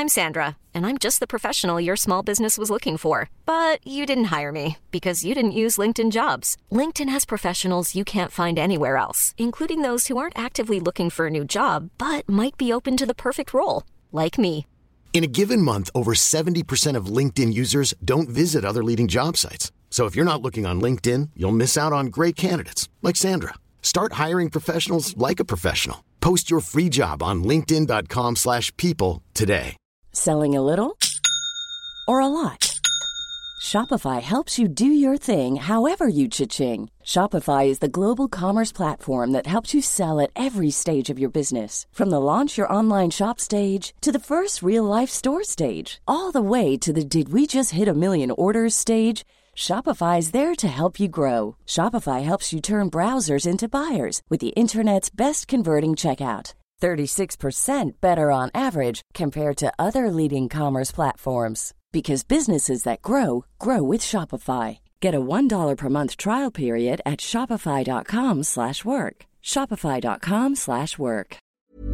I'm Sandra, and I'm just the professional your small business was looking for. But you didn't hire me because you didn't use LinkedIn Jobs. LinkedIn has professionals you can't find anywhere else, including those who aren't actively looking for a new job, but might be open to the perfect role, like me. In a given month, over 70% of LinkedIn users don't visit other leading job sites. So if you're not looking on LinkedIn, you'll miss out on great candidates like Sandra. Start hiring professionals like a professional. Post your free job on linkedin.com/people today. Selling a little or a lot? Shopify helps you do your thing however you cha-ching. Shopify is the global commerce platform that helps you sell at every stage of your business. From the launch your online shop stage to the first real-life store stage, all the way to the did we just hit a million orders stage. Shopify is there to help you grow. Shopify helps you turn browsers into buyers with the internet's best converting checkout. 36% better on average compared to other leading commerce platforms. Because businesses that grow, grow with Shopify. Get a $1 per month trial period at shopify.com/work. Shopify.com/work.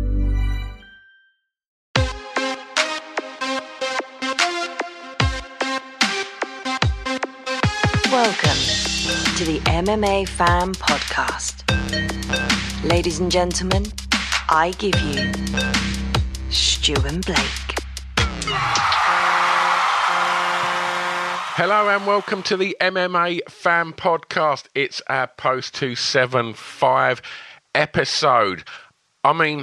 Welcome to the MMA Fan Podcast. Ladies and gentlemen, I give you Stu and Blake. Hello and welcome to the MMA Fan Podcast. It's our post 275 episode. I mean,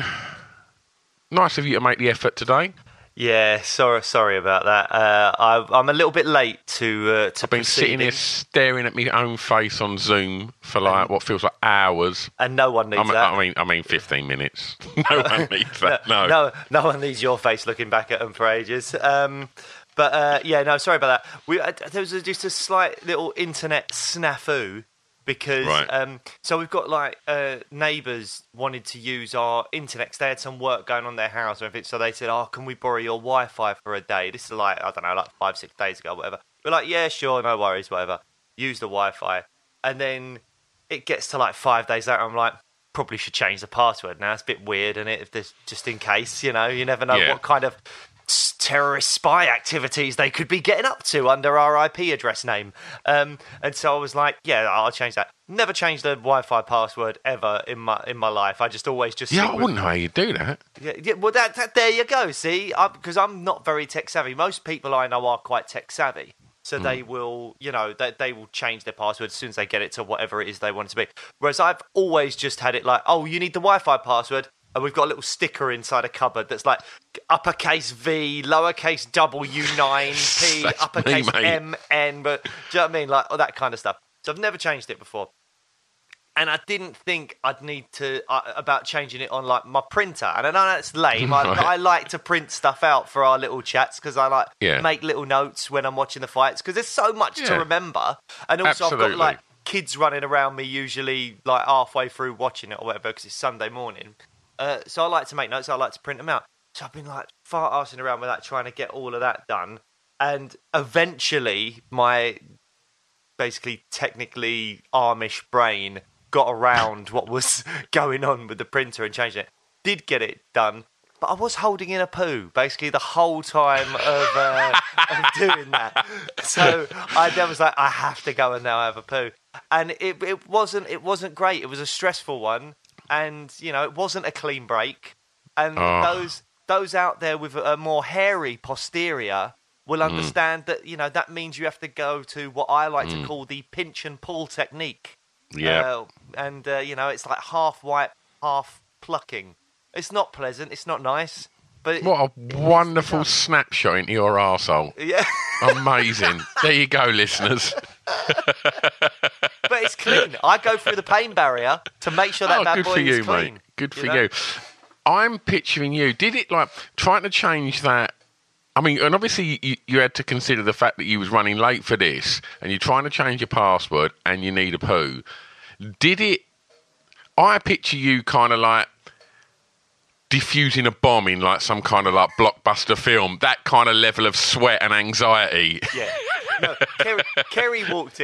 nice of you to make the effort today. Yeah, sorry about that. I'm a little bit late to I've been sitting here staring at my own face on Zoom for like what feels like hours, and no one needs that. I mean, 15 minutes. No one needs that. No one needs your face looking back at them for ages. Sorry about that. There was just a slight little internet snafu. Because so we've got like neighbours wanted to use our internet because they had some work going on in their house or anything. So they said, "Oh, can we borrow your Wi-Fi for a day?" This is like, I don't know, like 5-6 days ago, whatever. We're like, "Yeah, sure, no worries, whatever." Use the Wi-Fi, and then it gets to like 5 days later. I'm like, probably should change the password now. It's a bit weird, isn't it? If there's just in case, you never know what kind of terrorist spy activities they could be getting up to under our IP address name. And so I was like, yeah, I'll change that. Never changed the Wi-Fi password ever in my life. I just always just... Yeah, I wouldn't know how you do that. Yeah, well, that there you go, see? Because I'm not very tech savvy. Most people I know are quite tech savvy. So they will, they will change their password as soon as they get it to whatever it is they want it to be. Whereas I've always just had it like, oh, you need the Wi-Fi password. And we've got a little sticker inside a cupboard that's like uppercase V, lowercase W9P, uppercase MN. But do you know what I mean? Like all that kind of stuff. So I've never changed it before. And I didn't think I'd need to, about changing it on like my printer. And I know that's lame. I like to print stuff out for our little chats because I like make little notes when I'm watching the fights because there's so much to remember. And also I've got like kids running around me usually like halfway through watching it or whatever because it's Sunday morning. So I like to make notes. I like to print them out. So I've been like fart-arsing around with that, trying to get all of that done. And eventually, my basically technically Amish brain got around what was going on with the printer and changed it. Did get it done, but I was holding in a poo basically the whole time of doing that. So I then was like, I have to go and now have a poo. And it wasn't great. It was a stressful one. And, it wasn't a clean break. And those out there with a more hairy posterior will understand that, that means you have to go to what I like to call the pinch and pull technique. Yeah. It's like half wipe, half plucking. It's not pleasant. It's not nice. But what a wonderful snapshot into your arsehole. Yeah. Amazing. There you go, listeners. But it's clean. I go through the pain barrier to make sure that bad boy is clean. Mate. Good for you. I'm picturing you. Did it like trying to change that? I mean, and obviously you had to consider the fact that you was running late for this and you're trying to change your password and you need a poo. Did it... I picture you kind of like defusing a bomb in like some kind of like blockbuster film. That kind of level of sweat and anxiety. Yeah. No, Kerry walked in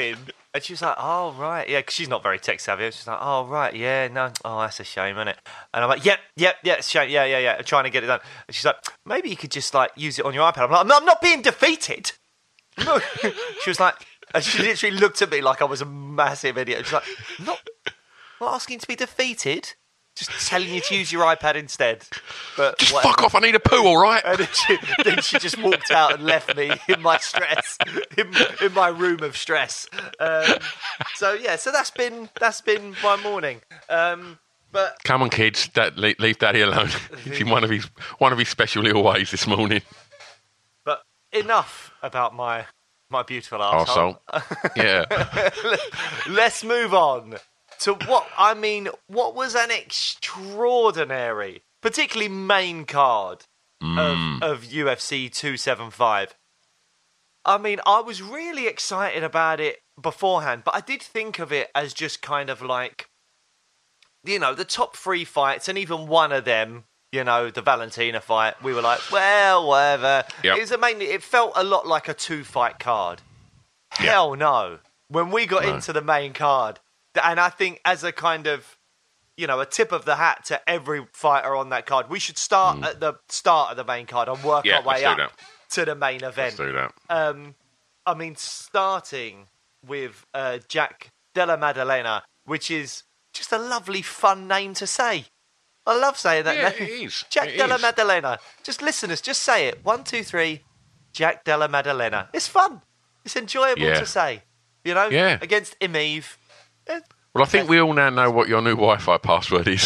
And she was like, oh, right, yeah, because she's not very tech savvy. She's like, oh, right, yeah, no, oh, that's a shame, isn't it? And I'm like, yep, it's a shame, yeah, I'm trying to get it done. And she's like, maybe you could just, like, use it on your iPad. I'm like, I'm not being defeated. No. She was like, and she literally looked at me like I was a massive idiot. She's like, I'm not asking to be defeated. Just telling you to use your iPad instead. But just fuck off, I need a poo, all right? And then she just walked out and left me in my stress, in my room of stress. So that's been my morning. But come on, kids, leave Daddy alone. He's in one of his special little ways this morning. But enough about my beautiful arsehole. Yeah. Let's move on to what was an extraordinary, particularly main card of UFC 275. I mean, I was really excited about it beforehand, but I did think of it as just kind of like, you know, the top 3 fights, and even one of them, you know, the Valentina fight, we were like, well, whatever. Yep. It felt a lot like a 2-fight card. Yep. Hell no. When we got into the main card, and I think as a kind of, you know, a tip of the hat to every fighter on that card, we should start at the start of the main card and work our way up to the main event. Let's do that. I mean, starting with Jack Della Maddalena, which is just a lovely, fun name to say. I love saying that name. It is. Jack Della Maddalena. Just listeners, just say it. 1, 2, 3. Jack Della Maddalena. It's fun. It's enjoyable to say. You know? Yeah. Against Imiv. Well, I think we all now know what your new Wi-Fi password is.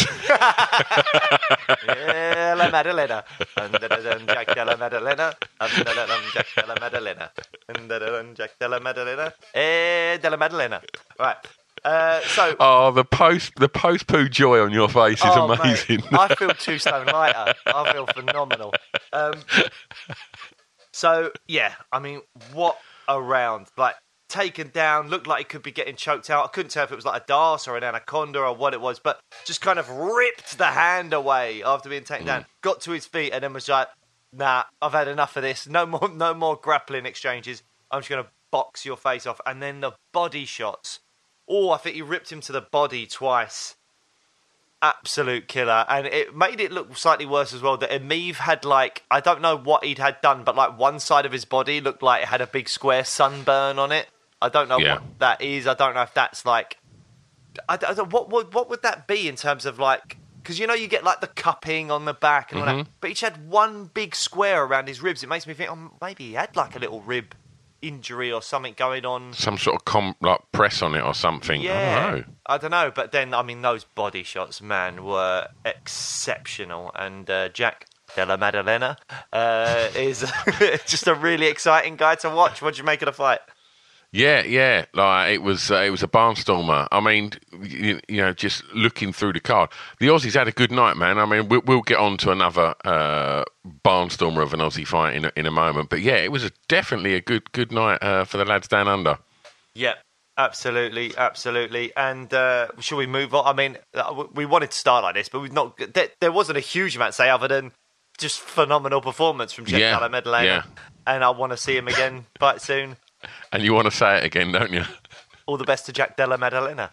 Della Maddalena. Jack Della Maddalena. Jack Della Maddalena. Jack Della Maddalena. Della Maddalena. Right. The post poo joy on your face is amazing. Mate, I feel 2 stone lighter. I feel phenomenal. So yeah, I mean, what a round! Like, taken down, looked like he could be getting choked out. I couldn't tell if it was like a Darce or an Anaconda or what it was, but just kind of ripped the hand away after being taken down. Got to his feet and then was like, "Nah, I've had enough of this. No more grappling exchanges. I'm just going to box your face off." And then the body shots. Oh, I think he ripped him to the body twice. Absolute killer. And it made it look slightly worse as well that Imiv had, like, I don't know what he'd had done, but like one side of his body looked like it had a big square sunburn on it. I don't know what that is. I don't know if that's like, what would that be in terms of like, because you know you get like the cupping on the back and all that, but each had one big square around his ribs. It makes me think, oh, maybe he had like a little rib injury or something going on. Some sort of like press on it or something. Yeah, I don't know. But then, I mean, those body shots, man, were exceptional. And Jack Della Maddalena is just a really exciting guy to watch. What do you make of the fight? Yeah. Like it was a barnstormer. I mean, you know, just looking through the card, the Aussies had a good night, man. I mean, we'll get on to another barnstormer of an Aussie fight in a moment. But yeah, it was definitely a good night for the lads down under. Yeah, absolutely. And shall we move on? I mean, we wanted to start like this, but we've not. There wasn't a huge amount to say other than just phenomenal performance from Jack Della Maddalena. Yeah. And I want to see him again quite soon. And you want to say it again, don't you? All the best to Jack Della Maddalena.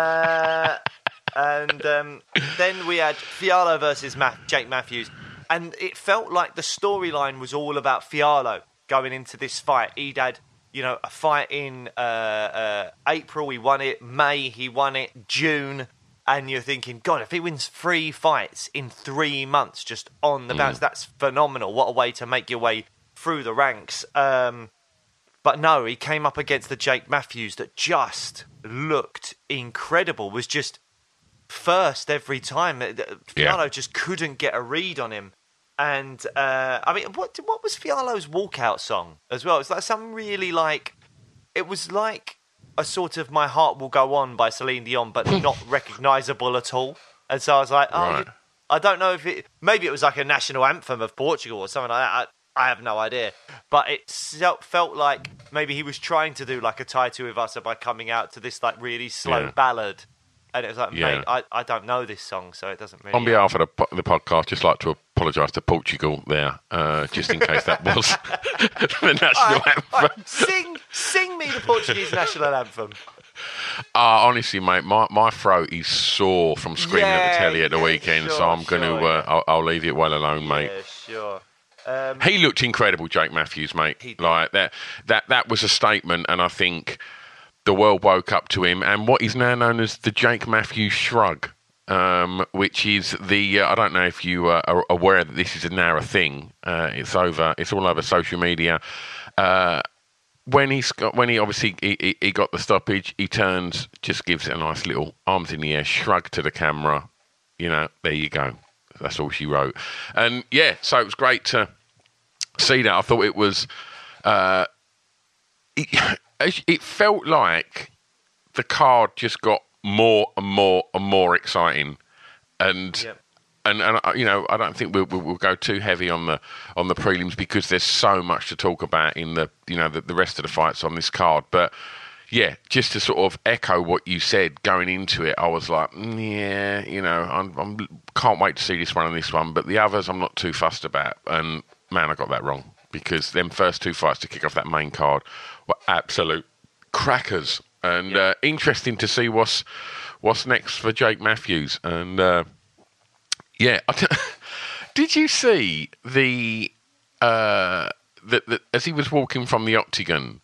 And then we had Fialho versus Jake Matthews. And it felt like the storyline was all about Fialho going into this fight. He'd had, you know, a fight in April, he won it. May, he won it. June. And you're thinking, God, if he wins 3 fights in 3 months just on the bounce, that's phenomenal. What a way to make your way through the ranks. But no, he came up against the Jake Matthews that just looked incredible, was just first every time. Fialho just couldn't get a read on him. And, I mean, what was Fialho's walkout song as well? It's like some really like, it was like a sort of My Heart Will Go On by Celine Dion, but not recognisable at all. And so I was like, I don't know if maybe it was like a national anthem of Portugal or something like that. I have no idea. But it felt like maybe he was trying to do like a Taito Ivasa by coming out to this like really slow ballad. And it was like, mate, I don't know this song, so it doesn't really... On behalf of the podcast, just like to apologise to Portugal there, just in case that was the national anthem. Sing me the Portuguese national anthem. Honestly, mate, my throat is sore from screaming at the telly at the weekend, sure, so I'm going to. I'll leave it well alone, mate. Yeah, sure. He looked incredible, Jake Matthews, mate. He did. Like that was a statement, and I think the world woke up to him. And what is now known as the Jake Matthews shrug, which is the I don't know if you are aware that this is now a thing. It's all over social media. When he obviously he got the stoppage, he turns, just gives it a nice little arms in the air shrug to the camera. You know, there you go. That's all she wrote. And yeah, so it was great to see that. I thought it was. It felt like the card just got more and more and more exciting, and. Yep. And you know, I don't think we'll go too heavy on the prelims because there's so much to talk about in the rest of the fights on this card. But yeah, just to sort of echo what you said going into it, I was like, yeah, you know, I'm can't wait to see this one and this one, but the others I'm not too fussed about. And man, I got that wrong because them first two fights to kick off that main card were absolute crackers. And interesting to see what's next for Jake Matthews. And yeah, did you see the as he was walking from the octagon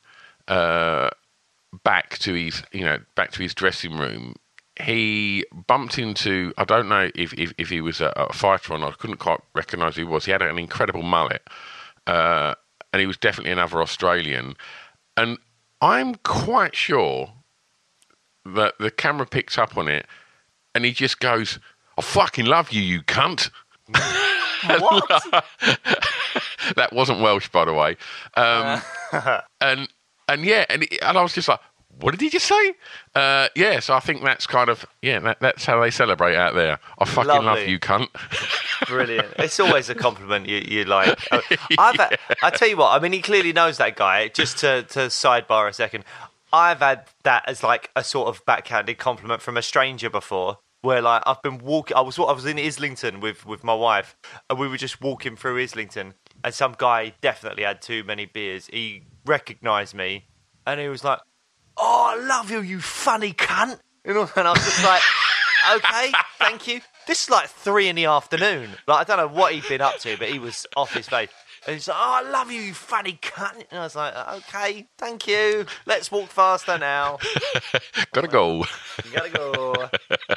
back to his dressing room, he bumped into, I don't know if he was a fighter or not. I couldn't quite recognise who he was. He had an incredible mullet, and he was definitely another Australian. And I'm quite sure that the camera picks up on it, and he just goes, "I fucking love you, you cunt." What? That wasn't Welsh, by the way. And I was just like, what did he just say? Yeah, so I think that's kind of, that's how they celebrate out there. I fucking love you, cunt. Brilliant. It's always a compliment you like. I tell you what, I mean, he clearly knows that guy. Just to sidebar a second, I've had that as like a sort of backhanded compliment from a stranger before. Where like I've been walking, I was in Islington with my wife, and we were just walking through Islington, and some guy definitely had too many beers. He recognised me, and he was like, "Oh, I love you, you funny cunt," and I was just like, "Okay, thank you." This is like 3 PM. Like I don't know what he'd been up to, but he was off his face. And he's like, "Oh, I love you, you funny cunt." And I was like, "Okay, thank you. Let's walk faster now." Gotta go. Gotta go.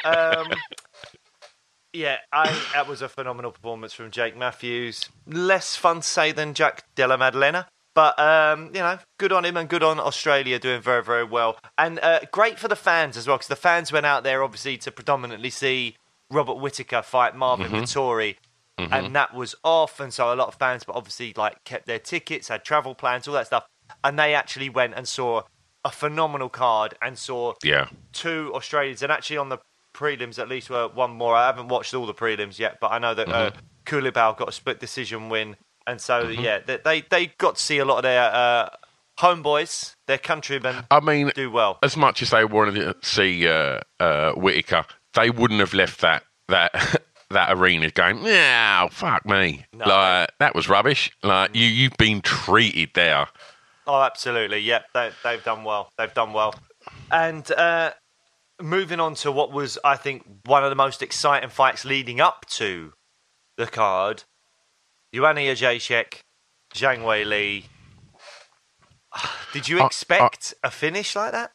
That was a phenomenal performance from Jake Matthews. Less fun to say than Jack Della Maddalena. But, good on him and good on Australia doing very, very well. And great for the fans as well, because the fans went out there, obviously, to predominantly see Robert Whittaker fight Marvin Vettori. Mm-hmm. And that was off, and so a lot of fans, but obviously, like, kept their tickets, had travel plans, all that stuff. And they actually went and saw a phenomenal card and saw 2 Australians. And actually on the prelims, at least were one more. I haven't watched all the prelims yet, but I know that Kulibao got a split decision win. And so, they got to see a lot of their homeboys, their countrymen, do well. As much as they wanted to see Whittaker, they wouldn't have left that arena going, "Yeah, fuck me." No. Like, that was rubbish. Like, you've been treated there. Oh, absolutely. Yep, they've done well. They've done well. And moving on to what was, I think, one of the most exciting fights leading up to the card, Joanna Jędrzejczyk, Zhang Weili. Did you expect a finish like that?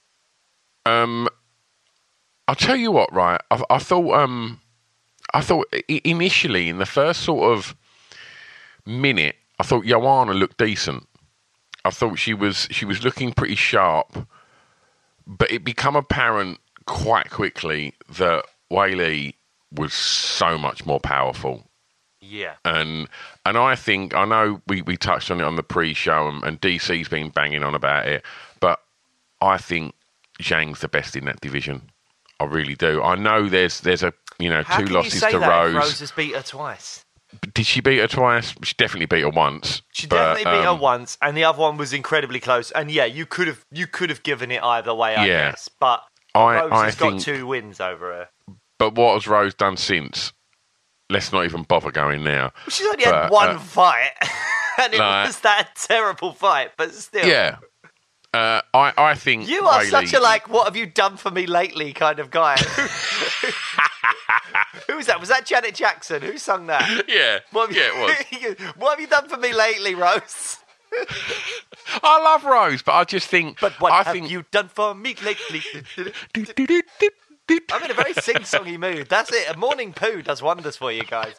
I'll tell you what, right? I thought initially in the first sort of minute, I thought Joanna looked decent. I thought she was looking pretty sharp, but it became apparent quite quickly that Weili was so much more powerful. Yeah. And I think, I know we touched on it on the pre-show, and DC's been banging on about it, but I think Zhang's the best in that division. I really do. I know there's a 2 losses to Rose. Rose has beat her twice. Did she beat her twice? She definitely beat her once. She definitely beat her once, and the other one was incredibly close. And yeah, you could have given it either way, I guess. But Rose has got 2 wins over her. But what has Rose done since? Let's not even bother going now. Well, she's only had one fight, and it was that terrible fight, but still. Yeah. I think You are Whaley, such a what have you done for me lately kind of guy. Who was that? Was that Janet Jackson? Who sung that? Yeah, it was. What have you done for me lately, Rose? I love Rose, but I just think. But what have you done for me lately? I'm in a very sing-songy mood. That's it. A morning poo does wonders for you guys.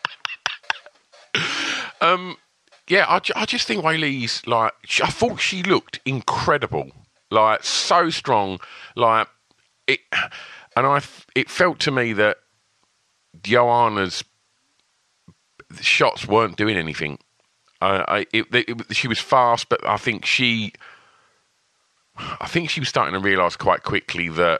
Yeah, I just think Whaley's I thought she looked incredible, so strong, it, and it felt to me that Joanna's shots weren't doing anything. She was fast, but I think she was starting to realise quite quickly that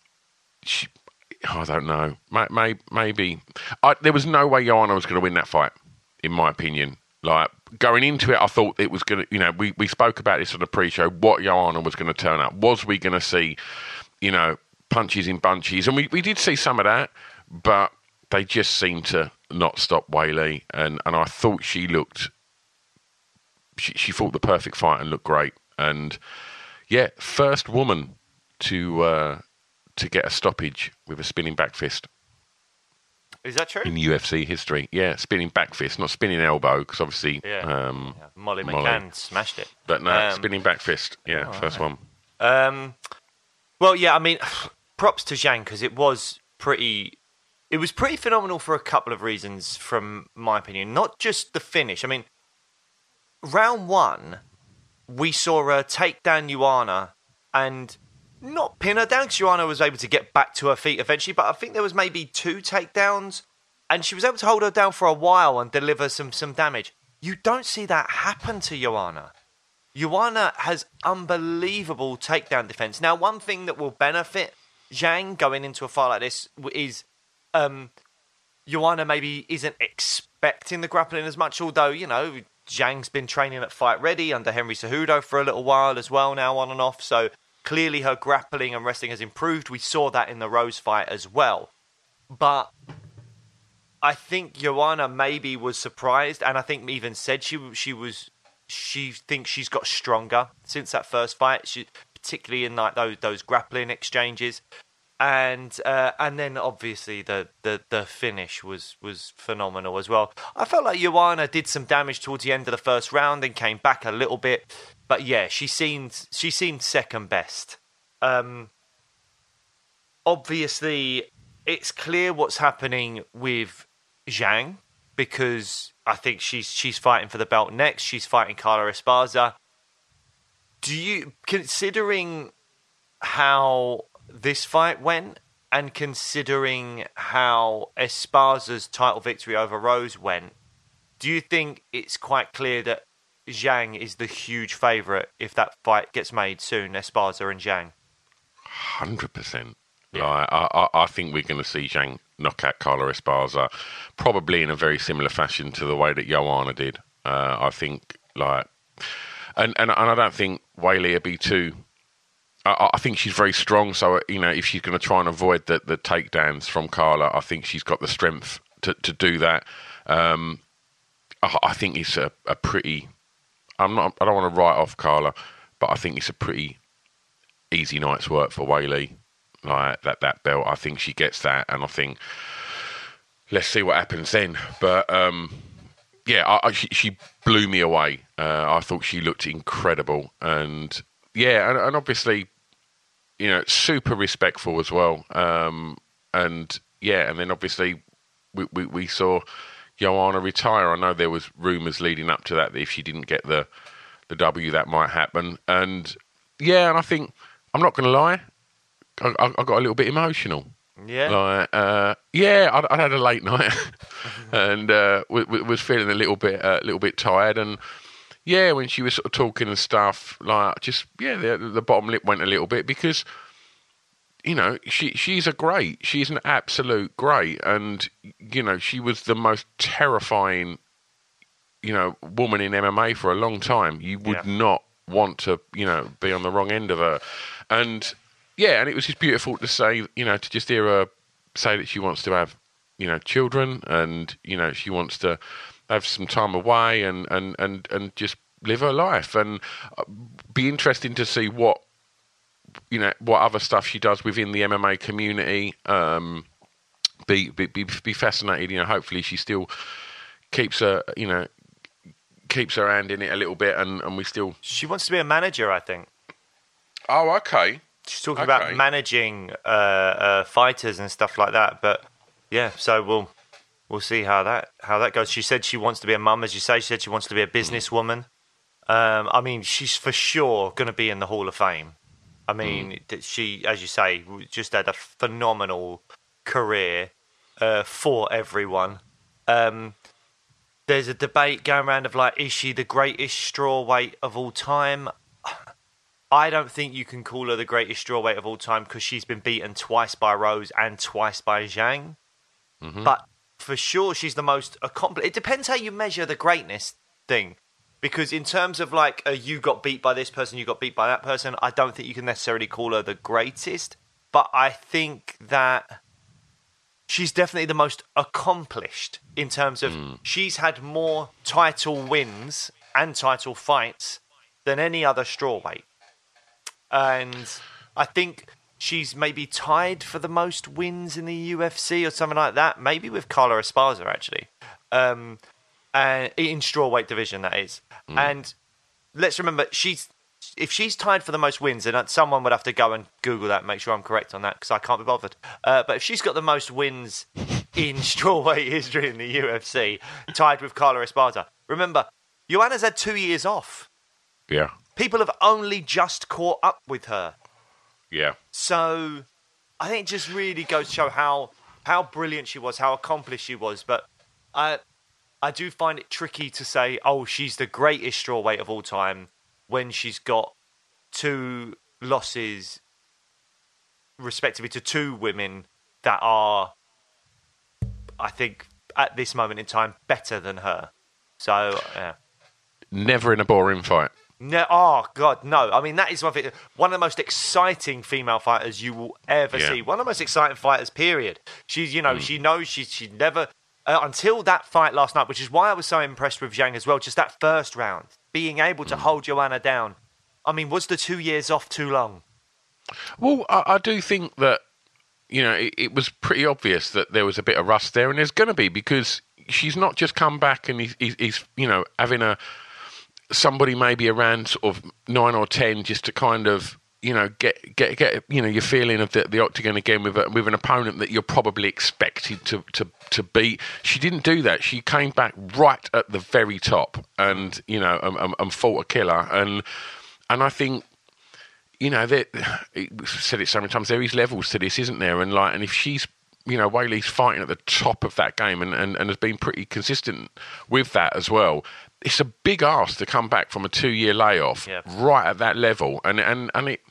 I don't know, maybe there was no way Joanna was going to win that fight, in my opinion. Going into it, I thought it was going to, we spoke about this on the pre-show, what Joanna was going to turn up. Was we going to see, punches in bunches? And we did see some of that, but they just seemed to not stop Whaley. And I thought she fought the perfect fight and looked great. And, yeah, first woman to get a stoppage with a spinning back fist. Is that true? In UFC history, yeah, spinning back fist, not spinning elbow, because obviously Molly McCann smashed it. But no, spinning back fist, first one. Well, yeah, I mean, props to Zhang, because it was pretty phenomenal for a couple of reasons, from my opinion. Not just the finish. I mean, round one, we saw her take down Joanna and not pin her down, because Joanna was able to get back to her feet eventually, but I think there was maybe 2 takedowns, and she was able to hold her down for a while and deliver some damage. You don't see that happen to Joanna. Joanna has unbelievable takedown defense. Now, one thing that will benefit Zhang going into a fight like this is Joanna maybe isn't expecting the grappling as much, although, Zhang's been training at Fight Ready under Henry Cejudo for a little while as well now, on and off, so clearly her grappling and wrestling has improved. We saw that in the Rose fight as well. But I think Joanna maybe was surprised, and I think even said she thinks she's got stronger since that first fight, particularly in those grappling exchanges. And then obviously the finish was phenomenal as well. I felt like Joanna did some damage towards the end of the first round and came back a little bit, but yeah, she seemed second best. Obviously, it's clear what's happening with Zhang, because I think she's fighting for the belt next. She's fighting Carla Esparza. Considering how this fight went, and considering how Esparza's title victory over Rose went, do you think it's quite clear that Zhang is the huge favourite if that fight gets made soon, Esparza and Zhang? 100%. Yeah. I think we're going to see Zhang knock out Carla Esparza, probably in a very similar fashion to the way that Joanna did. I think, and I don't think Whaley will be too. I think she's very strong, so if she's going to try and avoid the takedowns from Carla, I think she's got the strength to do that. I think it's a pretty. I don't want to write off Carla, but I think it's a pretty easy night's work for Whaley. That belt, I think she gets that, and I think let's see what happens then. But she blew me away. I thought she looked incredible, and obviously, super respectful as well. And then obviously we saw Joanna retire. I know there was rumours leading up to that if she didn't get the W, that might happen. And I think, I'm not going to lie, I got a little bit emotional. Yeah. I had a late night and was feeling a little bit tired. And when she was sort of talking and stuff, the bottom lip went a little bit, because she's an absolute great, and she was the most terrifying woman in MMA for a long time. You would not want to be on the wrong end of her. And and it was just beautiful to say, to just hear her say that she wants to have children, and she wants to have some time away and just live her life, and be interesting to see what other stuff she does within the MMA community. Be fascinated. Hopefully she still keeps her hand in it a little bit, and we still. She wants to be a manager, I think. Oh, okay. She's talking about managing fighters and stuff like that. But yeah, so we'll see how that goes. She said she wants to be a mum, as you say. She said she wants to be a businesswoman. I mean, she's for sure going to be in the Hall of Fame. I mean, she, as you say, just had a phenomenal career for everyone. There's a debate going around of like, is she the greatest strawweight of all time? I don't think you can call her the greatest strawweight of all time because she's been beaten twice by Rose and twice by Zhang. Mm-hmm. But for sure, she's the most accomplished. It depends how you measure the greatness thing. Because in terms of like, you got beat by this person, you got beat by that person, I don't think you can necessarily call her the greatest. But I think that she's definitely the most accomplished in terms of she's had more title wins and title fights than any other strawweight. And I think she's maybe tied for the most wins in the UFC or something like that. Maybe with Carla Esparza, actually. And in strawweight division, that is. And let's remember, if she's tied for the most wins, and someone would have to go and Google that and make sure I'm correct on that, because I can't be bothered. But if she's got the most wins in strawweight history in the UFC, tied with Carla Esparza, remember, Joanna's had 2 years off. Yeah. People have only just caught up with her. Yeah. So I think it just really goes to show how brilliant she was, how accomplished she was. But I do find it tricky to say, oh, she's the greatest strawweight of all time when she's got 2 losses, respectively, to 2 women that are, I think, at this moment in time, better than her. So, yeah. Never in a boring fight. No, oh, God, no. I mean, that is one of the most exciting female fighters you will ever see. One of the most exciting fighters, period. She's, she knows she never... until that fight last night, which is why I was so impressed with Zhang as well, just that first round, being able to hold Joanna down. I mean, was the 2 years off too long? Well, I do think that, it was pretty obvious that there was a bit of rust there, and there's going to be, because she's not just come back and he's having somebody maybe around sort of 9 or 10 just to kind of, get your feeling of the octagon again with an opponent that you're probably expected to beat. She didn't do that. She came back right at the very top and and fought a killer. And I think that we've said it so many times. There is levels to this, isn't there? And if she's Weili's fighting at the top of that game and has been pretty consistent with that as well. It's a big ask to come back from a 2-year layoff right at that level, and it,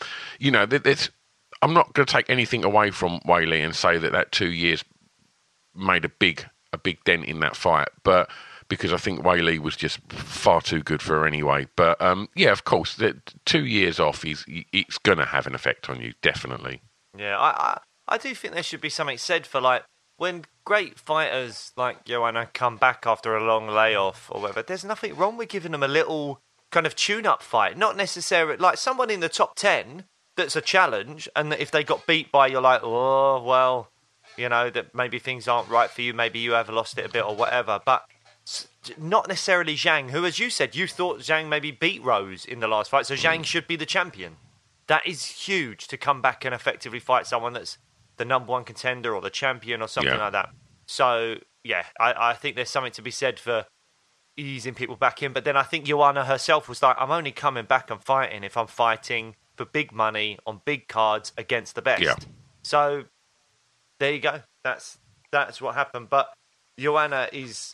I'm not going to take anything away from Weili and say that 2 years made a big dent in that fight, but because I think Weili was just far too good for her anyway. But of course, the 2 years off it's going to have an effect on you, definitely. Yeah, I do think there should be something said for like, when great fighters like Joanna come back after a long layoff or whatever, there's nothing wrong with giving them a little kind of tune-up fight. Not necessarily like someone in the top 10 that's a challenge, and that if they got beat by, you're like, oh, well, that maybe things aren't right for you, maybe you have lost it a bit or whatever. But not necessarily Zhang, who, as you said, you thought Zhang maybe beat Rose in the last fight, so Zhang should be the champion. That is huge to come back and effectively fight someone that's the number 1 contender or the champion or something like that. So, yeah, I think there's something to be said for easing people back in. But then I think Joanna herself was like, I'm only coming back and fighting if I'm fighting for big money on big cards against the best. Yeah. So, there you go. That's what happened. But Joanna is...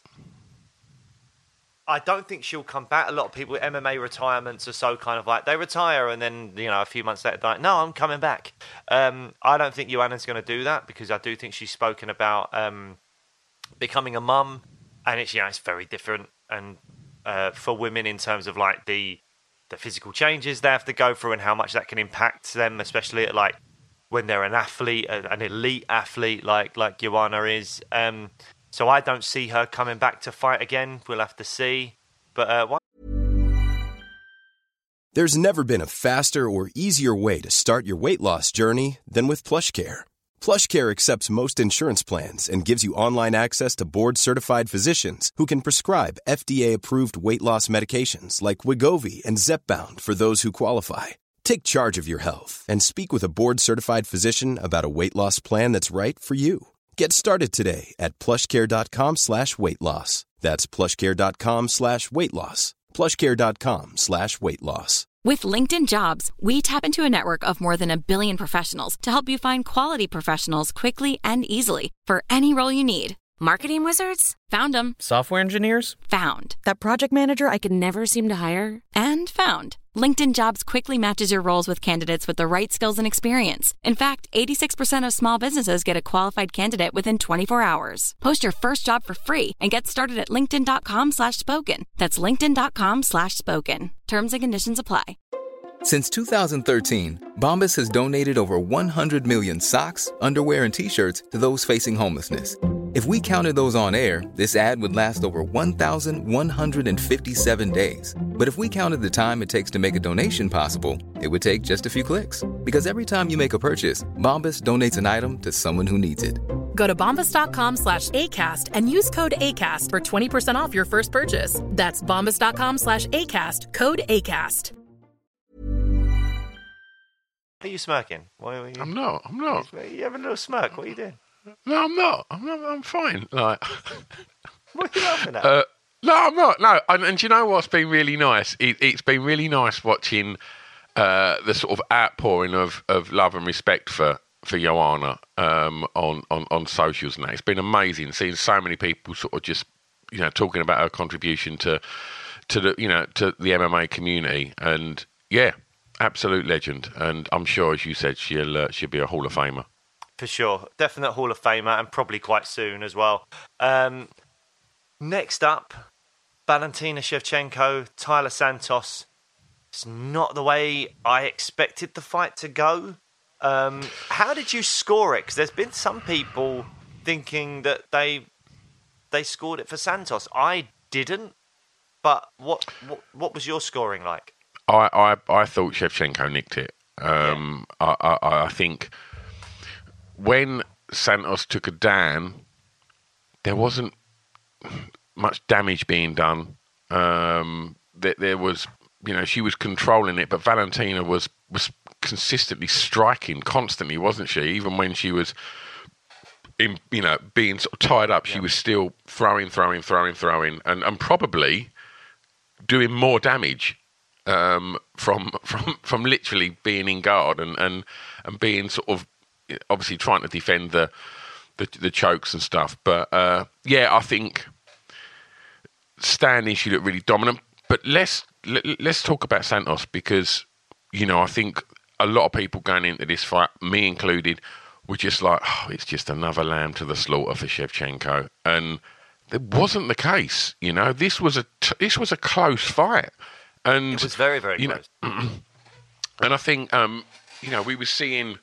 I don't think she'll come back. A lot of people, MMA retirements are so kind of like, they retire and then, a few months later, they're like, no, I'm coming back. I don't think Joanna's going to do that, because I do think she's spoken about becoming a mum, and it's very different and for women in terms of like the physical changes they have to go through and how much that can impact them, especially at like when they're an athlete, an elite athlete like Joanna is. So I don't see her coming back to fight again. We'll have to see. But There's never been a faster or easier way to start your weight loss journey than with PlushCare. PlushCare accepts most insurance plans and gives you online access to board-certified physicians who can prescribe FDA-approved weight loss medications like Wegovy and Zepbound for those who qualify. Take charge of your health and speak with a board-certified physician about a weight loss plan that's right for you. Get started today at plushcare.com/weight loss. That's plushcare.com/weight loss. plushcare.com/weight loss. With LinkedIn Jobs, we tap into a network of more than 1 billion professionals to help you find quality professionals quickly and easily for any role you need. Marketing wizards? Found them. Software engineers? Found. That project manager I could never seem to hire? And found. LinkedIn Jobs quickly matches your roles with candidates with the right skills and experience. In fact, 86% of small businesses get a qualified candidate within 24 hours. Post your first job for free and get started at linkedin.com/spoken. That's linkedin.com/spoken. Terms and conditions apply. Since 2013, Bombas has donated over 100 million socks, underwear, and T-shirts to those facing homelessness. If we counted those on air, this ad would last over 1,157 days. But if we counted the time it takes to make a donation possible, it would take just a few clicks. Because every time you make a purchase, Bombas donates an item to someone who needs it. Go to bombas.com/ACAST and use code ACAST for 20% off your first purchase. That's bombas.com/ACAST, code ACAST. Are you smirking? Why are you... I'm not. You having a little smirk? What are you doing? No, I'm not. I'm fine. Like, what are you laughing at? No, I'm not. No, and do you know what's been really nice? It's been really nice watching the sort of outpouring of love and respect for Joanna on socials and that. It's been amazing seeing so many people sort of just talking about her contribution to the to the MMA community, and yeah, absolute legend. And I'm sure, as you said, she'll be a Hall of Famer. For sure. Definite Hall of Famer, and probably quite soon as well. Next up, Valentina Shevchenko, Taila Santos. It's not the way I expected the fight to go. How did you score it? Because there's been some people thinking that they scored it for Santos. I didn't. But what was your scoring like? I thought Shevchenko nicked it. I think when Santos took her down, there wasn't much damage being done. There was, she was controlling it, but Valentina was consistently striking constantly, wasn't she? Even when she was being sort of tied up, she was still throwing, and probably doing more damage from literally being in guard and being sort of obviously trying to defend the chokes and stuff. But I think standing she looked really dominant. But let's talk about Santos, because I think a lot of people going into this fight, me included, were just like, it's just another lamb to the slaughter for Shevchenko, and it wasn't the case. This was a close fight, and it was very, very close. And I think we were seeing.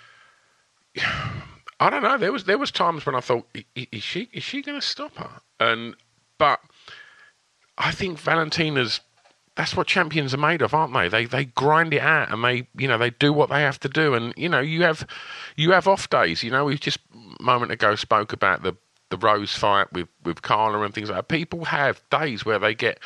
I don't know. There was times when I thought, is she going to stop her? But I think Valentina's. That's what champions are made of, aren't they? They grind it out, and they do what they have to do. And you have off days. We've just a moment ago spoke about the Rose fight with Carla and things like that. People have days where they get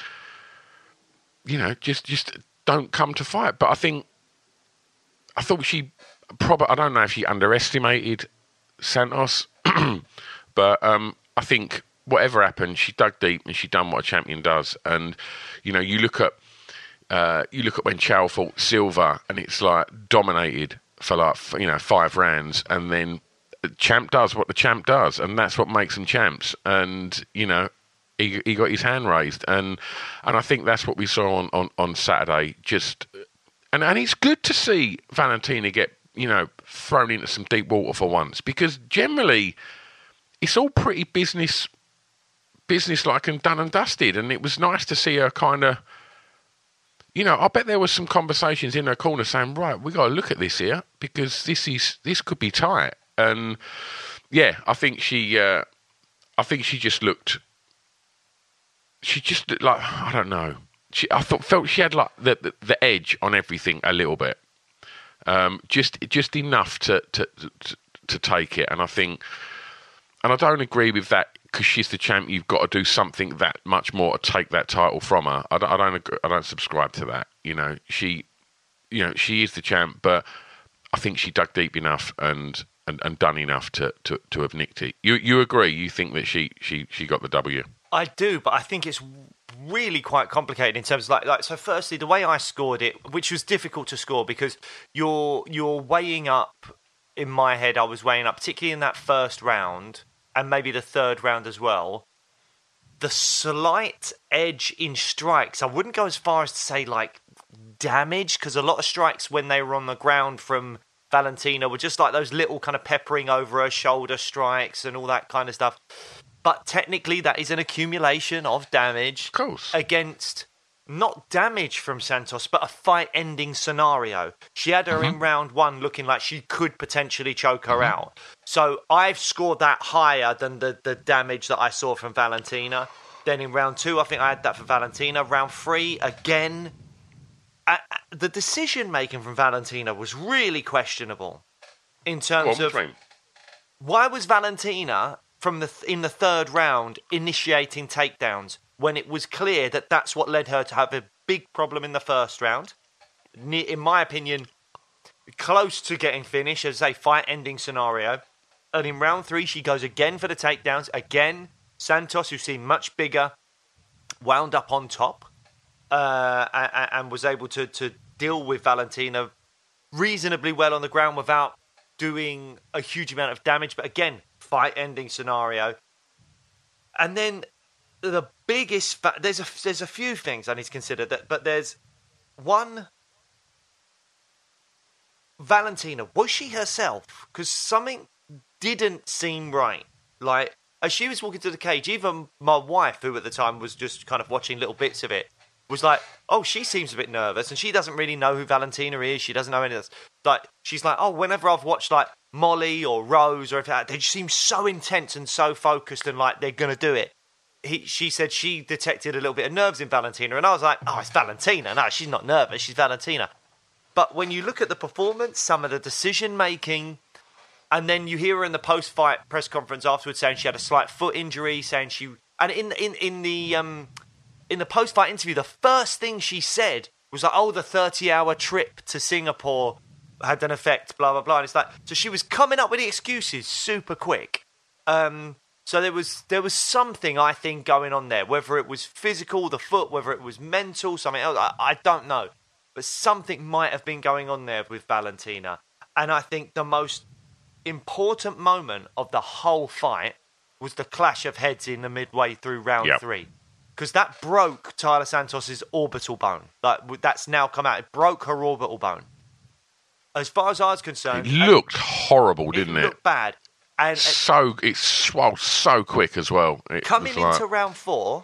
just don't come to fight. But I thought she probably, I don't know if she underestimated Santos, but I think whatever happened, she dug deep and she done what a champion does. And you look at when Chow fought Silva, and it's like dominated for like 5 rounds, and then the champ does what the champ does, and that's what makes them champs. And he got his hand raised, and I think that's what we saw on Saturday. And it's good to see Valentina get thrown into some deep water for once, because generally it's all pretty business-like and done and dusted. And it was nice to see her kind of, I bet there was some conversations in her corner saying, right, we got to look at this here, because this could be tight. And yeah, I think she just looked like, I don't know. I felt she had like the edge on everything a little bit, just enough to take it. And I think, and I don't agree with that because she's the champ. You've got to do something that much more to take that title from her. I don't agree, I don't subscribe to that. She is the champ, but I think she dug deep enough and done enough to have nicked it. You agree? You think that she got the W? I do, but I think it's really quite complicated in terms of like. So, firstly, the way I scored it, which was difficult to score because you're weighing up. In my head, I was weighing up, particularly in that first round and maybe the third round as well. The slight edge in strikes. I wouldn't go as far as to say like damage, because a lot of strikes when they were on the ground from Valentina were just like those little kind of peppering over her shoulder strikes and all that kind of stuff. But technically, that is an accumulation of damage, of course, against not damage from Santos, but a fight-ending scenario. She had her in round one looking like she could potentially choke her out. So I've scored that higher than the damage that I saw from Valentina. Then in round two, I think I had that for Valentina. Round three, again, the decision-making from Valentina was really questionable in terms of why was Valentina in the third round initiating takedowns when it was clear that that's what led her to have a big problem in the first round. In my opinion, close to getting finished as a fight-ending scenario. And in round three, she goes again for the takedowns. Again, Santos, who seemed much bigger, wound up on top and was able to deal with Valentina reasonably well on the ground without doing a huge amount of damage. But again, fight-ending scenario. And then the biggest there's a few things I need to consider, but there's one. Valentina, was she herself? Because something didn't seem right. Like, as she was walking to the cage, even my wife, who at the time was just kind of watching little bits of it, was like, oh, she seems a bit nervous, and she doesn't really know who Valentina is. She doesn't know any of this. Like, she's like, oh, whenever I've watched like Molly or Rose or anything like that, they just seem so intense and so focused and like they're gonna do it. She said she detected a little bit of nerves in Valentina, and I was like, oh, it's Valentina. No, she's not nervous, she's Valentina. But when you look at the performance, some of the decision-making, and then you hear her in the post-fight press conference afterwards saying she had a slight foot injury, saying she... And in the post-fight interview, the first thing she said was like, oh, the 30-hour trip to Singapore had an effect, blah, blah, blah. And it's like... So she was coming up with the excuses super quick. So there was something, I think, going on there. Whether it was physical, the foot, whether it was mental, something else, I don't know. But something might have been going on there with Valentina. And I think the most important moment of the whole fight was the clash of heads in the midway through round three. Because that broke Taila Santos' orbital bone. Like, that's now come out. It broke her orbital bone. As far as I was concerned... It looked horrible, didn't it? It looked bad. And it swelled so quick as well. Coming into round four,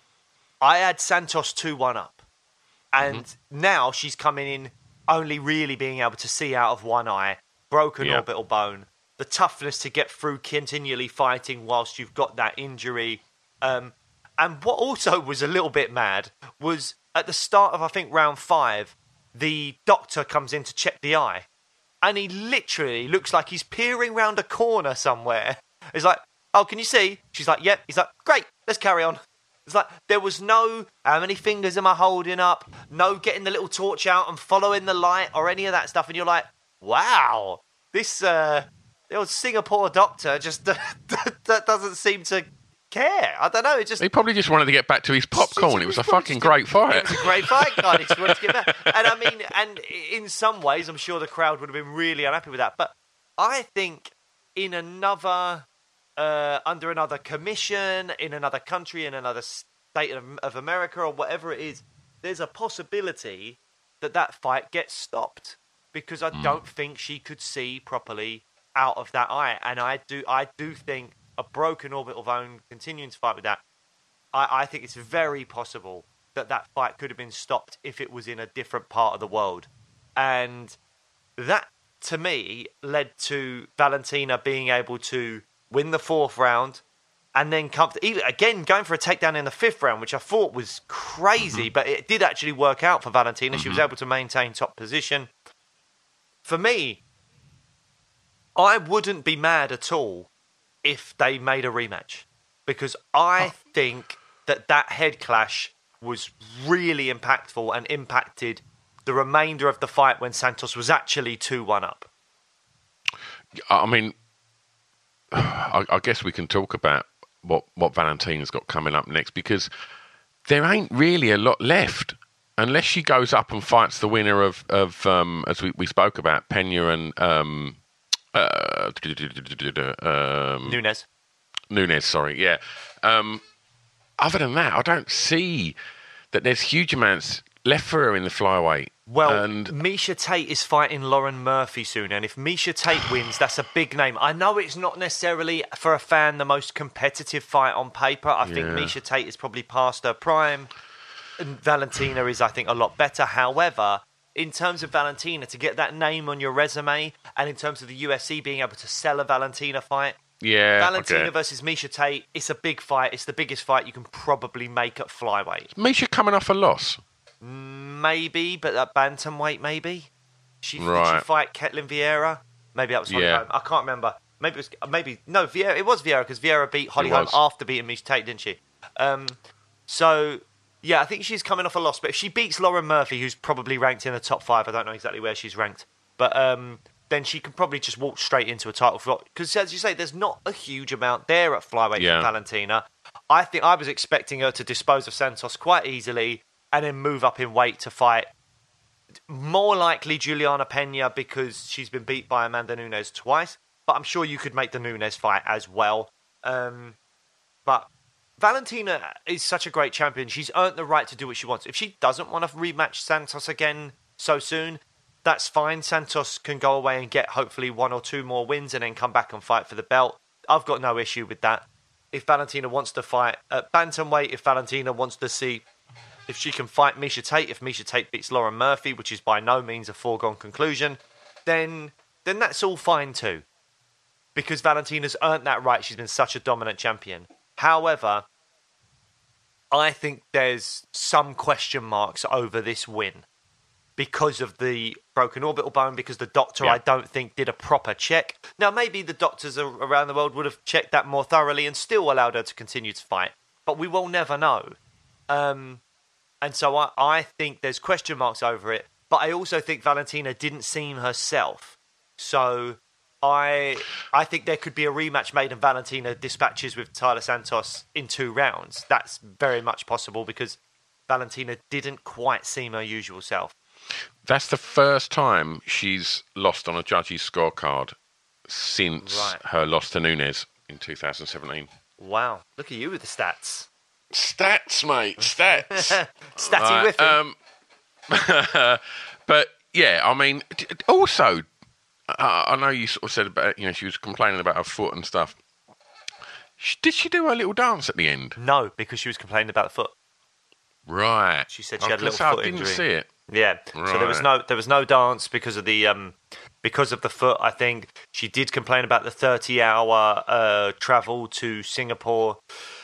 I had Santos 2-1 up. And now she's coming in only really being able to see out of one eye, broken orbital bone, the toughness to get through continually fighting whilst you've got that injury. And what also was a little bit mad was at the start of, I think, round 5, the doctor comes in to check the eye. And he literally looks like he's peering round a corner somewhere. He's like, oh, can you see? She's like, yep. He's like, great, let's carry on. It's like, there was no, how many fingers am I holding up? No getting the little torch out and following the light or any of that stuff. And you're like, wow, this the old Singapore doctor just that doesn't seem to care. I don't know. He probably just wanted to get back to his popcorn. It was a fucking great fight. It was a great fight, guy. He just wanted to get back. And I mean, and in some ways, I'm sure the crowd would have been really unhappy with that. But I think in another, under another commission, in another country, in another state of America or whatever it is, there's a possibility that fight gets stopped because I don't think she could see properly out of that eye. And I do think a broken orbital bone, continuing to fight with that, I think it's very possible that fight could have been stopped if it was in a different part of the world. And that, to me, led to Valentina being able to win the fourth round and then again going for a takedown in the 5th round, which I thought was crazy, but it did actually work out for Valentina. She was able to maintain top position. For me, I wouldn't be mad at all if they made a rematch, because I think that head clash was really impactful and impacted the remainder of the fight when Santos was actually 2-1 up. I mean, I guess we can talk about what Valentina's got coming up next, because there ain't really a lot left unless she goes up and fights the winner of as we spoke about, Pena and Nunes, sorry, yeah. Other than that, I don't see that there's huge amounts left for her in the flyweight. Well, Miesha Tate is fighting Lauren Murphy soon, and if Miesha Tate wins, that's a big name. I know it's not necessarily, for a fan, the most competitive fight on paper. I think Miesha Tate is probably past her prime, and Valentina is, I think, a lot better. However, in terms of Valentina, to get that name on your resume, and in terms of the UFC being able to sell a Valentina fight, Valentina versus Miesha Tate, it's a big fight. It's the biggest fight you can probably make at flyweight. Miesha coming off a loss? Maybe, but at bantamweight, maybe. Did she fight Ketlin Vieira? Maybe that was Holly Holm. I can't remember. Vieira. It was Vieira, because Vieira beat Holly Holm after beating Miesha Tate, didn't she? I think she's coming off a loss. But if she beats Lauren Murphy, who's probably ranked in the top 5, I don't know exactly where she's ranked, but then she can probably just walk straight into a title fight. Because, as you say, there's not a huge amount there at flyweight for Valentina. I think I was expecting her to dispose of Santos quite easily and then move up in weight to fight more likely Juliana Pena, because she's been beat by Amanda Nunes twice. But I'm sure you could make the Nunes fight as well. But Valentina is such a great champion. She's earned the right to do what she wants. If she doesn't want to rematch Santos again so soon, that's fine. Santos can go away and get hopefully 1 or 2 more wins and then come back and fight for the belt. I've got no issue with that. If Valentina wants to fight at bantamweight, if Valentina wants to see if she can fight Miesha Tate, if Miesha Tate beats Lauren Murphy, which is by no means a foregone conclusion, then that's all fine too. Because Valentina's earned that right. She's been such a dominant champion. However, I think there's some question marks over this win because of the broken orbital bone, because the doctor, I don't think, did a proper check. Now, maybe the doctors around the world would have checked that more thoroughly and still allowed her to continue to fight. But we will never know. And so I think there's question marks over it. But I also think Valentina didn't seem herself. So I think there could be a rematch made and Valentina dispatches with Taila Santos in 2 rounds. That's very much possible because Valentina didn't quite seem her usual self. That's the first time she's lost on a judge's scorecard since her loss to Nunes in 2017. Wow. Look at you with the stats. Stats, mate. Stats. Statty whiffy. But, yeah, I mean, also, I know you sort of said about, she was complaining about her foot and stuff. Did she do her little dance at the end? No, because she was complaining about the foot. Right. She said she had a little foot injury. I didn't see it. Yeah. Right. So there was no dance because of the foot. I think she did complain about the 30-hour travel to Singapore.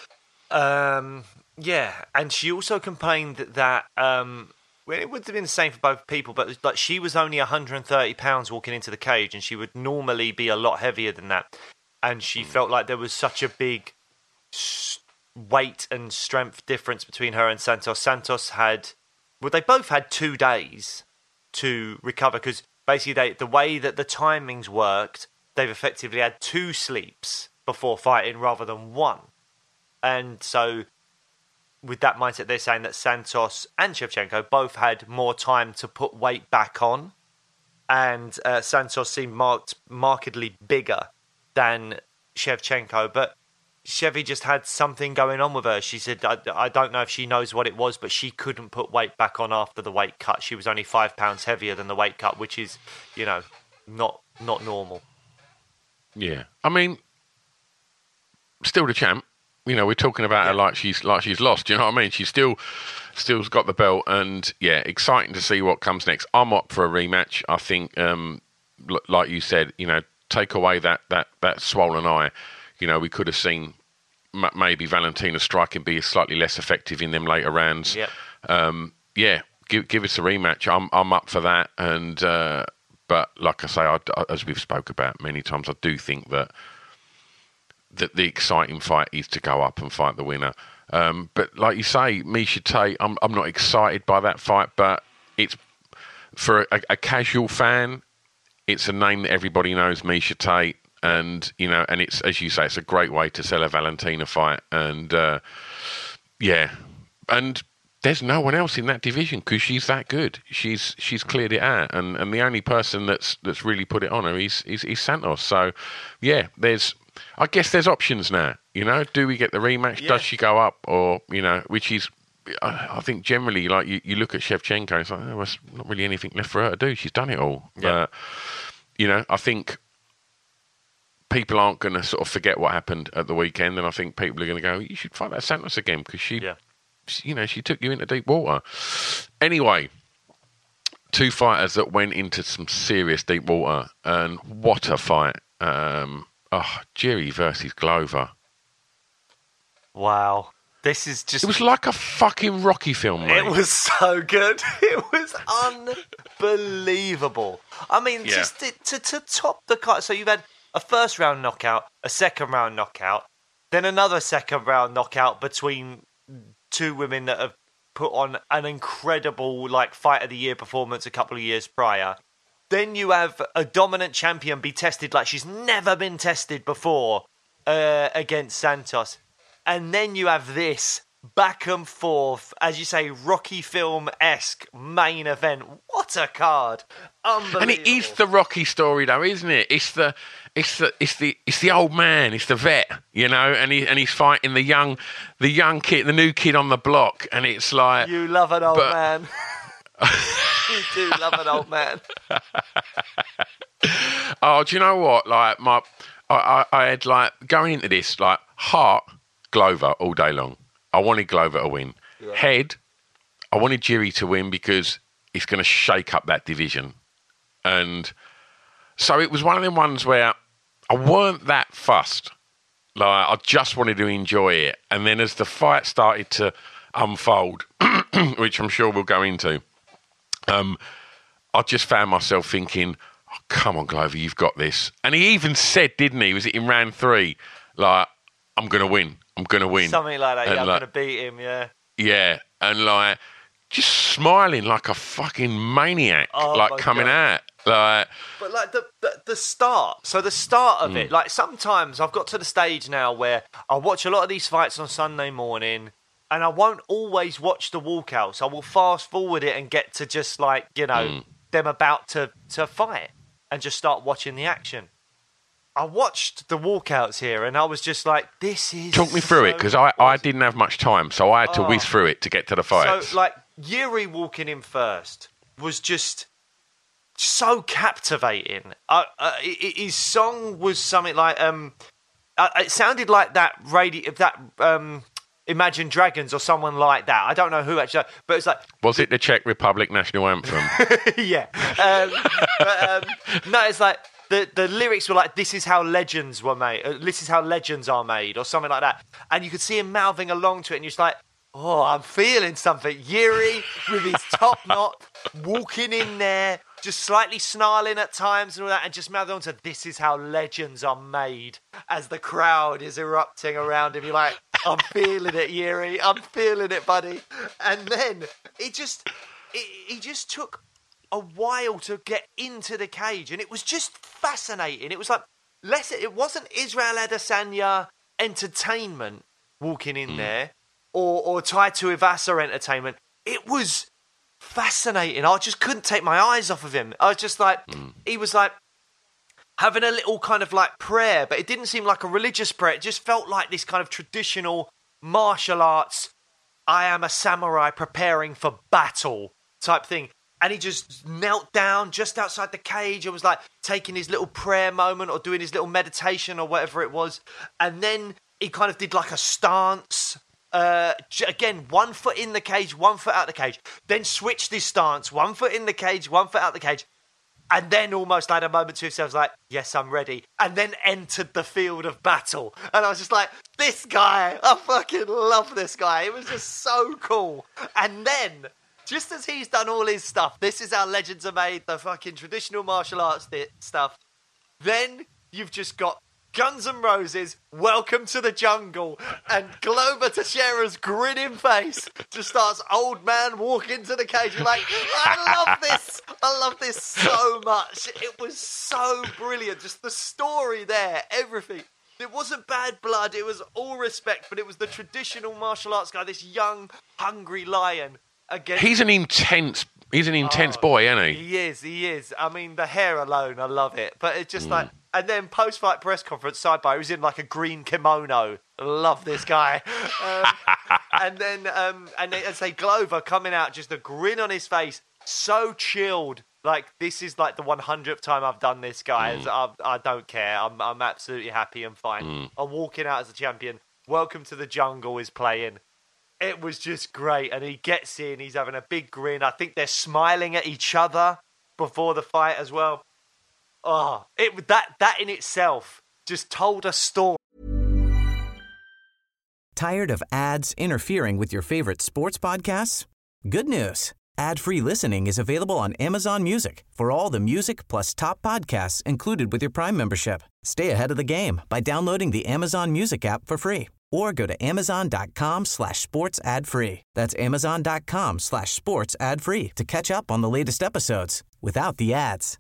And she also complained that it would have been the same for both people, but like she was only 130 pounds walking into the cage, and she would normally be a lot heavier than that. And she felt like there was such a big weight and strength difference between her and Santos. They both had 2 days to recover, because basically the way that the timings worked, they've effectively had 2 sleeps before fighting rather than 1. And so with that mindset, they're saying that Santos and Shevchenko both had more time to put weight back on. And Santos seemed markedly bigger than Shevchenko. But Chevy just had something going on with her. She said, I don't know if she knows what it was, but she couldn't put weight back on after the weight cut. She was only 5 pounds heavier than the weight cut, which is, not normal. Yeah. I mean, still the champ. We're talking about her like she's lost. Do you know what I mean? She's still's got the belt, and exciting to see what comes next. I'm up for a rematch. I think, like you said, take away that swollen eye. We could have seen maybe Valentina's striking be slightly less effective in them later rounds. Yep. Give us a rematch. I'm up for that. And but like I say, as we've spoke about many times, I do think that the exciting fight is to go up and fight the winner. But like you say, Miesha Tate, I'm not excited by that fight, but it's for a casual fan, it's a name that everybody knows, Miesha Tate, and and it's, as you say, it's a great way to sell a Valentina fight, and and there's no one else in that division because she's that good. She's cleared it out, and the only person that's really put it on her is Santos. So yeah, I guess there's options now. Do we get the rematch? Yeah. Does she go up, or which is, I think generally, like you look at Shevchenko, it's like, there's not really anything left for her to do. She's done it all. Yeah. I think people aren't going to sort of forget what happened at the weekend, and I think people are going to go, you should fight that Santos again because she took you into deep water. Anyway, two fighters that went into some serious deep water, and what a fight. Jiri versus Glover. Wow. This is just... It was like a fucking Rocky film, mate. It was so good. It was unbelievable. I mean, just to top the card. So you've had a first round knockout, a second round knockout, then another second round knockout between two women that have put on an incredible fight of the year performance a couple of years prior. Then you have a dominant champion be tested like she's never been tested before against Santos. And then you have this back and forth, as you say, Rocky film-esque main event. What a card! Unbelievable. And it is the Rocky story, though, isn't it? It's the old man, it's the vet, and he's fighting the young kid, the new kid on the block, and it's like, you love an old man. You do love an old man. Oh, do you know what? Like I had going into this heart Glover all day long. I wanted Glover to win. Yeah. Head, I wanted Jiri to win because it's going to shake up that division. And so it was one of them ones where I weren't that fussed. I just wanted to enjoy it. And then as the fight started to unfold, which I'm sure we'll go into, I just found myself thinking, oh, come on, Glover, you've got this. And he even said, didn't he, was it in round 3, I'm going to win. I'm going to win. Something like that. And I'm going to beat him, yeah. Yeah, and just smiling like a fucking maniac, coming out. But the start. So the start of it, sometimes I've got to the stage now where I watch a lot of these fights on Sunday morning, and I won't always watch the walkouts. I will fast forward it and get to just them about to fight and just start watching the action. I watched the walkouts here and I was just like, this is... Talk me through it, because I didn't have much time, so I had to whiz through it to get to the fights. So, Jiri walking in first was just so captivating. His song was something like... it sounded like that Imagine Dragons or someone like that. I don't know who actually... But it's like... Was it the Czech Republic national anthem? Yeah. No, it's like... The lyrics were like, this is how legends were made. This is how legends are made, or something like that. And you could see him mouthing along to it, and you're just like, oh, I'm feeling something. Jiri with his top knot, walking in there, just slightly snarling at times and all that, and just mouthing on to, this is how legends are made, as the crowd is erupting around him. You're like, I'm feeling it, Jiri. I'm feeling it, buddy. And then he just took a while to get into the cage, and it was just fascinating. It was it wasn't Israel Adesanya entertainment walking in there, or Taito Ivasa entertainment. It was fascinating. I just couldn't take my eyes off of him. I was just he was having a little kind of prayer, but it didn't seem like a religious prayer. It just felt like this kind of traditional martial arts, I am a samurai preparing for battle type thing. And he just knelt down just outside the cage and was taking his little prayer moment or doing his little meditation or whatever it was. And then he kind of did a stance. Again, 1 foot in the cage, 1 foot out the cage. Then switched his stance, 1 foot in the cage, 1 foot out the cage. and then almost had a moment to himself, like, yes, I'm ready, and then entered the field of battle. And I was just like, this guy, I fucking love this guy. It was just so cool. And then, just as he's done all his stuff, this is how legends are made, the fucking traditional martial arts stuff, then you've just got Guns N' Roses, Welcome to the Jungle, and Glover Teixeira's grinning face just starts old man walking to the cage. You're like, I love this. I love this so much. It was so brilliant. Just the story there, everything. It wasn't bad blood. It was all respect, but it was the traditional martial arts guy, this young, hungry lion. He's an intense boy, isn't he? He is. I mean, the hair alone, I love it. But it's just like... And then post-fight press conference, sidebar, he was in like a green kimono. Love this guy. And then, as say, Glover coming out, just a grin on his face, so chilled. Like, this is like the 100th time I've done this, guys. I don't care. I'm absolutely happy and fine. I'm walking out as a champion. Welcome to the Jungle is playing. It was just great. And he gets in, he's having a big grin. I think they're smiling at each other before the fight as well. Oh, that in itself just told a story. Tired of ads interfering with your favorite sports podcasts? Good news. Ad-free listening is available on Amazon Music for all the music plus top podcasts included with your Prime membership. Stay ahead of the game by downloading the Amazon Music app for free or go to amazon.com/sports ad free. That's amazon.com/sports ad free to catch up on the latest episodes without the ads.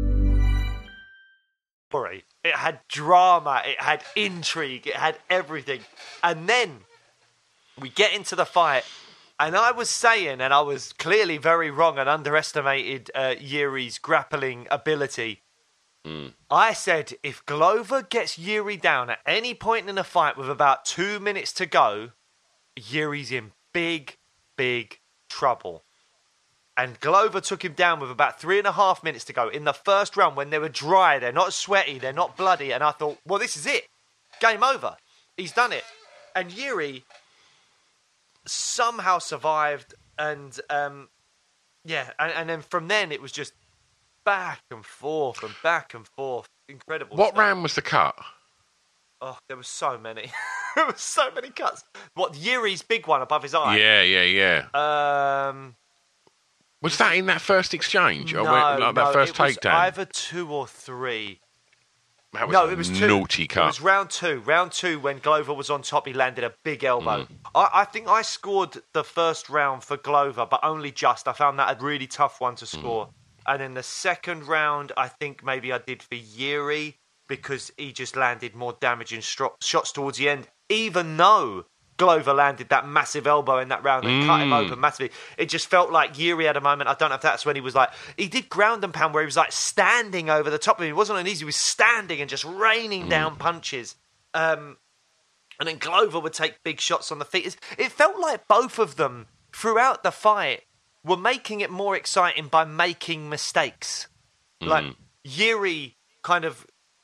It had drama, it had intrigue, it had everything. And then we get into the fight, and I was saying, and I was clearly very wrong and underestimated Yuri's grappling ability. I said, if Glover gets Yuri down at any point in the fight with about 2 minutes to go, Yuri's in big, big trouble. And Glover took him down with about 3.5 minutes to go in the first round when they were dry. They're not sweaty. They're not bloody. And I thought, well, this is it. Game over. He's done it. And Yuri somehow survived. And, and then from then it was just back and forth and back and forth. Incredible What stuff. round was the cut? Oh, there were so many. There were so many cuts. What, Yuri's big one above his eye? Yeah. Was that in that first exchange? No, that first takedown? It was either 2 or 3. That was it was 2. two. Naughty cut. It was round 2. Round 2, when Glover was on top, he landed a big elbow. I think I scored the first round for Glover, but only just. I found that a really tough one to score. And then the second round, I think maybe I did for Yuri, because he just landed more damaging shots towards the end, even though Glover landed that massive elbow in that round and cut him open massively. It just felt like Yuri had a moment. I don't know if that's when he was like... He did ground and pound where he was like standing over the top of him. It wasn't on his knees. He was standing and just raining down punches. And then Glover would take big shots on the feet. It felt like both of them, throughout the fight, were making it more exciting by making mistakes. Like, Yuri kind of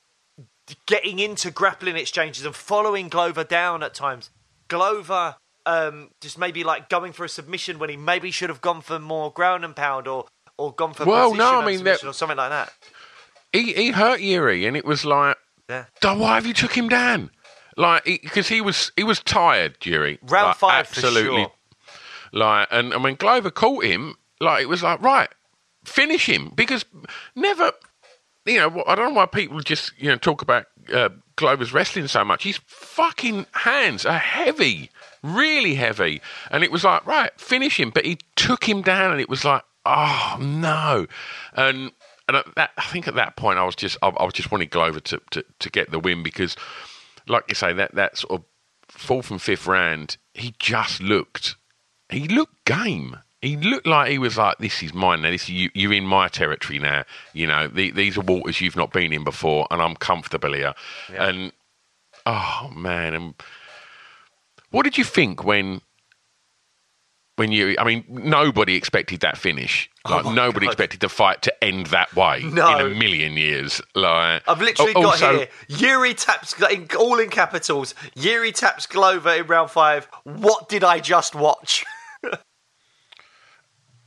getting into grappling exchanges and following Glover down at times. Glover just maybe like going for a submission when he maybe should have gone for more ground and pound or gone for submission or something like that. He hurt Yuri, and it was like, why have you took him down? Like, because he was tired, Yuri. Round 5 absolutely. for sure. Like, and when Glover caught him, like, it was like, right, finish him, because never. I don't know why people just, talk about Glover's wrestling so much. His fucking hands are heavy, really heavy. And it was like, right, finish him. But he took him down, and it was like, oh, no. And I think at that point I was just wanting Glover to get the win, because, like you say, that sort of 4th and 5th round, he looked game. He looked like he was like, this is mine now. You're in my territory now. These are waters you've not been in before, and I'm comfortable here. Yeah. And, oh, man. And what did you think when you... I mean, nobody expected that finish. Like, nobody expected the fight to end that way in a million years. Like, I've literally got here, Yuri taps, all in capitals, Yuri taps Glover in round 5. What did I just watch?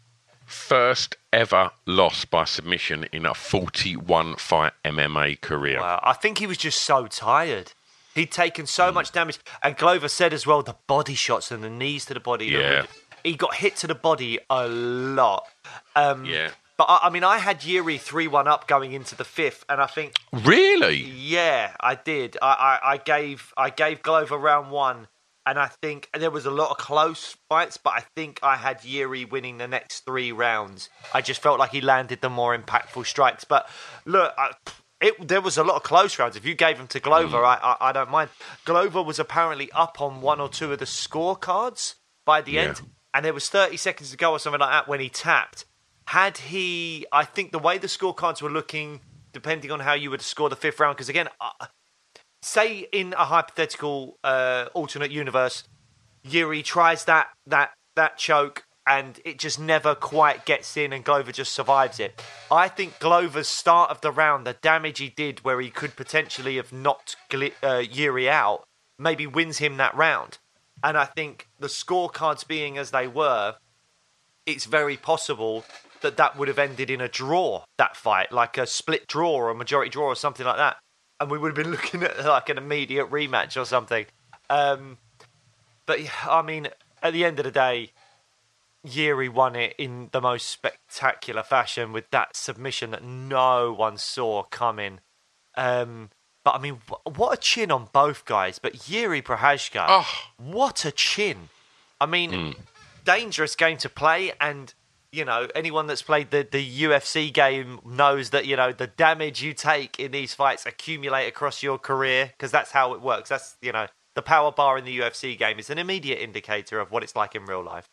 first ever loss by submission in a 41-fight MMA career. Wow. I think he was just so tired. He'd taken so much damage. And Glover said as well, the body shots and the knees to the body. Yeah. He got hit to the body a lot. Yeah. But, I mean, I had Yuri 3-1 up going into the fifth, and I think... Really? Yeah, I did. I gave Glover round one, and I think there was a lot of close fights, but I think I had Yuri winning the next 3 rounds. I just felt like he landed the more impactful strikes. But, look... there was a lot of close rounds. If you gave them to Glover, I don't mind. Glover was apparently up on 1 or 2 of the scorecards by the end, and there was 30 seconds to go or something like that when he tapped. Had he... I think the way the scorecards were looking, depending on how you would score the 5th round, because again, say in a hypothetical alternate universe, Yuri tries that choke, and it just never quite gets in and Glover just survives it. I think Glover's start of the round, the damage he did where he could potentially have knocked Yuri out, maybe wins him that round. And I think the scorecards being as they were, it's very possible that would have ended in a draw, that fight, like a split draw or a majority draw or something like that. And we would have been looking at like an immediate rematch or something. But, I mean, at the end of the day, Yuri won it in the most spectacular fashion with that submission that no one saw coming. But I mean, what a chin on both guys. But Yuri Prochazka, what a chin. I mean, dangerous game to play. And, you know, anyone that's played the UFC game knows that, you know, the damage you take in these fights accumulate across your career, because that's how it works. That's, you know, the power bar in the UFC game is an immediate indicator of what it's like in real life.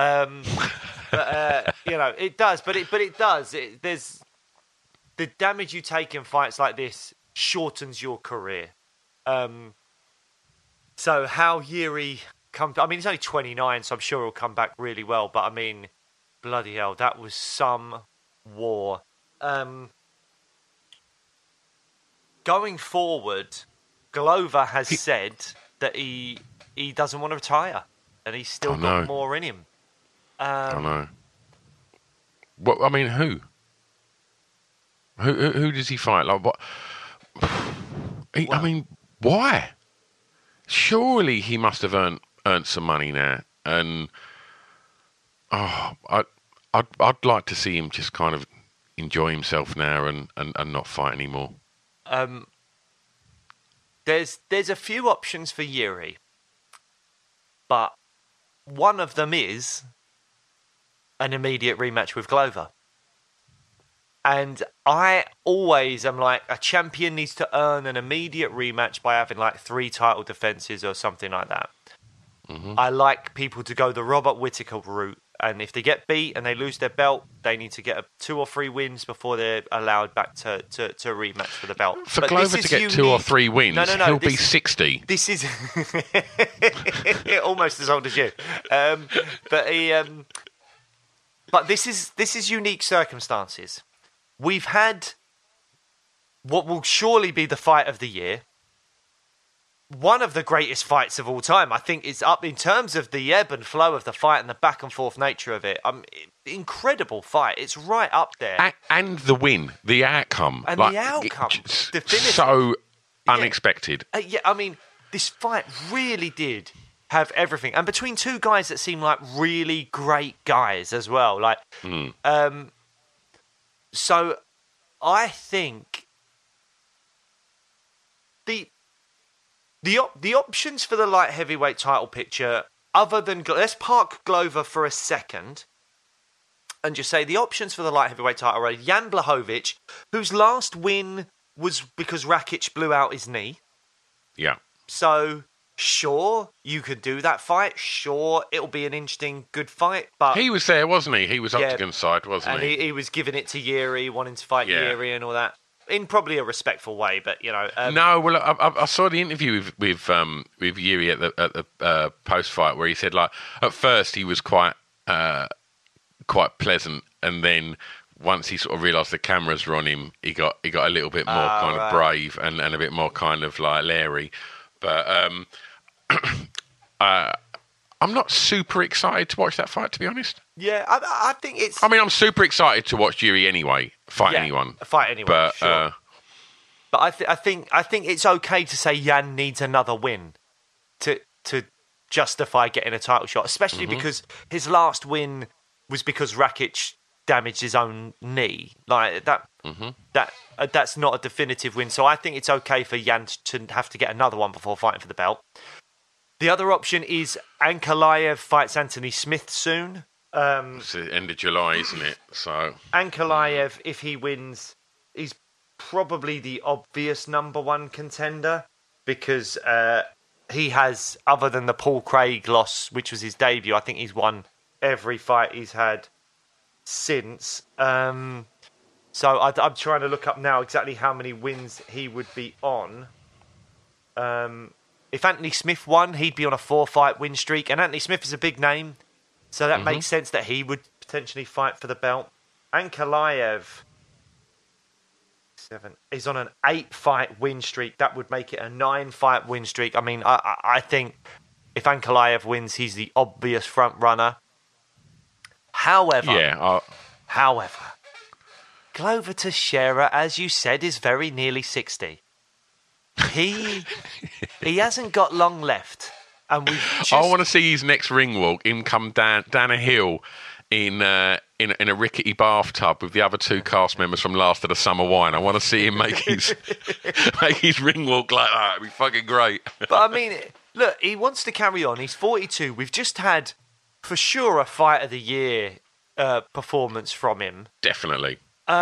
But, you know, it does, but it does. There's the damage you take in fights like this shortens your career. So how Yuri I mean, he's only 29, so I'm sure he'll come back really well. But I mean, bloody hell, that was some war. Going forward, Glover has said that he doesn't want to retire, and he's still got more in him. I know. What I mean, who does he fight? Like what? I mean, why? Surely he must have earned some money now, and I'd like to see him just kind of enjoy himself now and not fight anymore. There's a few options for Yuri, but one of them is an immediate rematch with Glover. And I always am like, a champion needs to earn an immediate rematch by having like 3 title defenses or something like that. Mm-hmm. I like people to go the Robert Whittaker route. And if they get beat and they lose their belt, they need to get 2 or 3 wins before they're allowed back to rematch for the belt. For Glover to get 2 or 3 wins, he'll be 60. This is almost as old as you. But this is unique circumstances. We've had what will surely be the fight of the year. One of the greatest fights of all time. I think it's up in terms of the ebb and flow of the fight and the back and forth nature of it. Incredible fight. It's right up there. And the win, the outcome. And the outcome. Definitive. So unexpected. I mean, this fight really did have everything. And between 2 guys that seem like really great guys as well. Like, so I think the options for the light heavyweight title picture, other than... Let's park Glover for a second and just say the options for the light heavyweight title are Jan Blachowicz, whose last win was because Rakic blew out his knee. Yeah. So, sure, you could do that fight. Sure, it'll be an interesting, good fight. But he was there, wasn't he? He was Octagon side, wasn't he? And he was giving it to Yuri, wanting to fight Yuri and all that. In probably a respectful way, but, you know... no, well, I saw the interview with Yuri at the post-fight where he said, like, at first he was quite pleasant, and then once he sort of realised the cameras were on him, he got a little bit more of brave and a bit more kind of, like, leery. But I'm not super excited to watch that fight, to be honest. Yeah, I think it's... I mean, I'm super excited to watch Jiri anyway, fight anyone. But, sure. But I think it's okay to say Jan needs another win to justify getting a title shot, especially because his last win was because Rakic damaged his own knee. Like that, that's not a definitive win. So I think it's okay for Jan to have to get another one before fighting for the belt. The other option is Ankalaev fights Anthony Smith soon. It's the end of July, isn't it? So Ankalaev, if he wins, he's probably the obvious number one contender because he has, other than the Paul Craig loss, which was his debut, I think he's won every fight he's had since. So I'm trying to look up now exactly how many wins he would be on. If Anthony Smith won, he'd be on a 4-fight win streak. And Anthony Smith is a big name, so that makes sense that he would potentially fight for the belt. Ankalaev is on an 8-fight win streak. That would make it a 9-fight win streak. I mean, I think if Ankalaev wins, he's the obvious front runner. However, Glover Teixeira, as you said, is very nearly 60. He hasn't got long left, and I want to see his next ring walk. Him come down a hill in a rickety bathtub with the other 2 cast members from Last of the Summer Wine. I want to see him make his ring walk like that. It'd be fucking great. But I mean, look, he wants to carry on. He's 42. We've just had, for sure, a Fight of the Year performance from him. Definitely.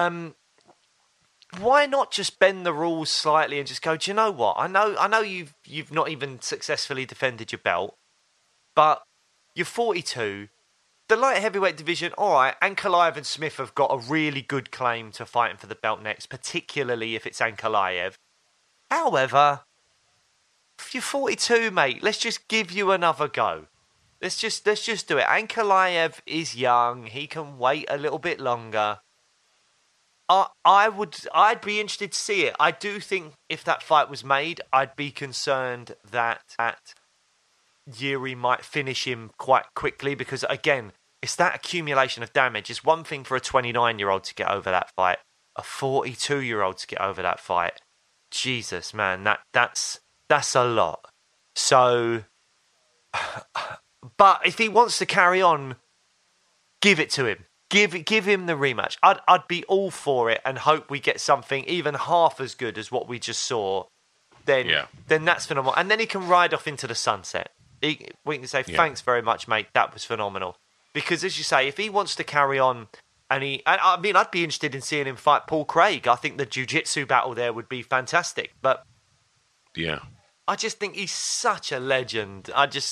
Why not just bend the rules slightly and just go, do you know what? I know you've not even successfully defended your belt, but you're 42. The light heavyweight division, all right, Ankalaev and Smith have got a really good claim to fighting for the belt next, particularly if it's Ankalaev. However, if you're 42, mate, let's just give you another go. Let's just do it. Ankalaev is young. He can wait a little bit longer. I'd be interested to see it. I do think if that fight was made, I'd be concerned that Jiri might finish him quite quickly because, again, it's that accumulation of damage. It's one thing for a 29-year-old to get over that fight, a 42-year-old to get over that fight. Jesus, man, that's a lot. So, but if he wants to carry on, give it to him. Give him the rematch. I'd be all for it and hope we get something even half as good as what we just saw. Then that's phenomenal. And then he can ride off into the sunset. We can say, thanks very much, mate. That was phenomenal. Because as you say, if he wants to carry on, I'd be interested in seeing him fight Paul Craig. I think the jiu-jitsu battle there would be fantastic. But I just think he's such a legend.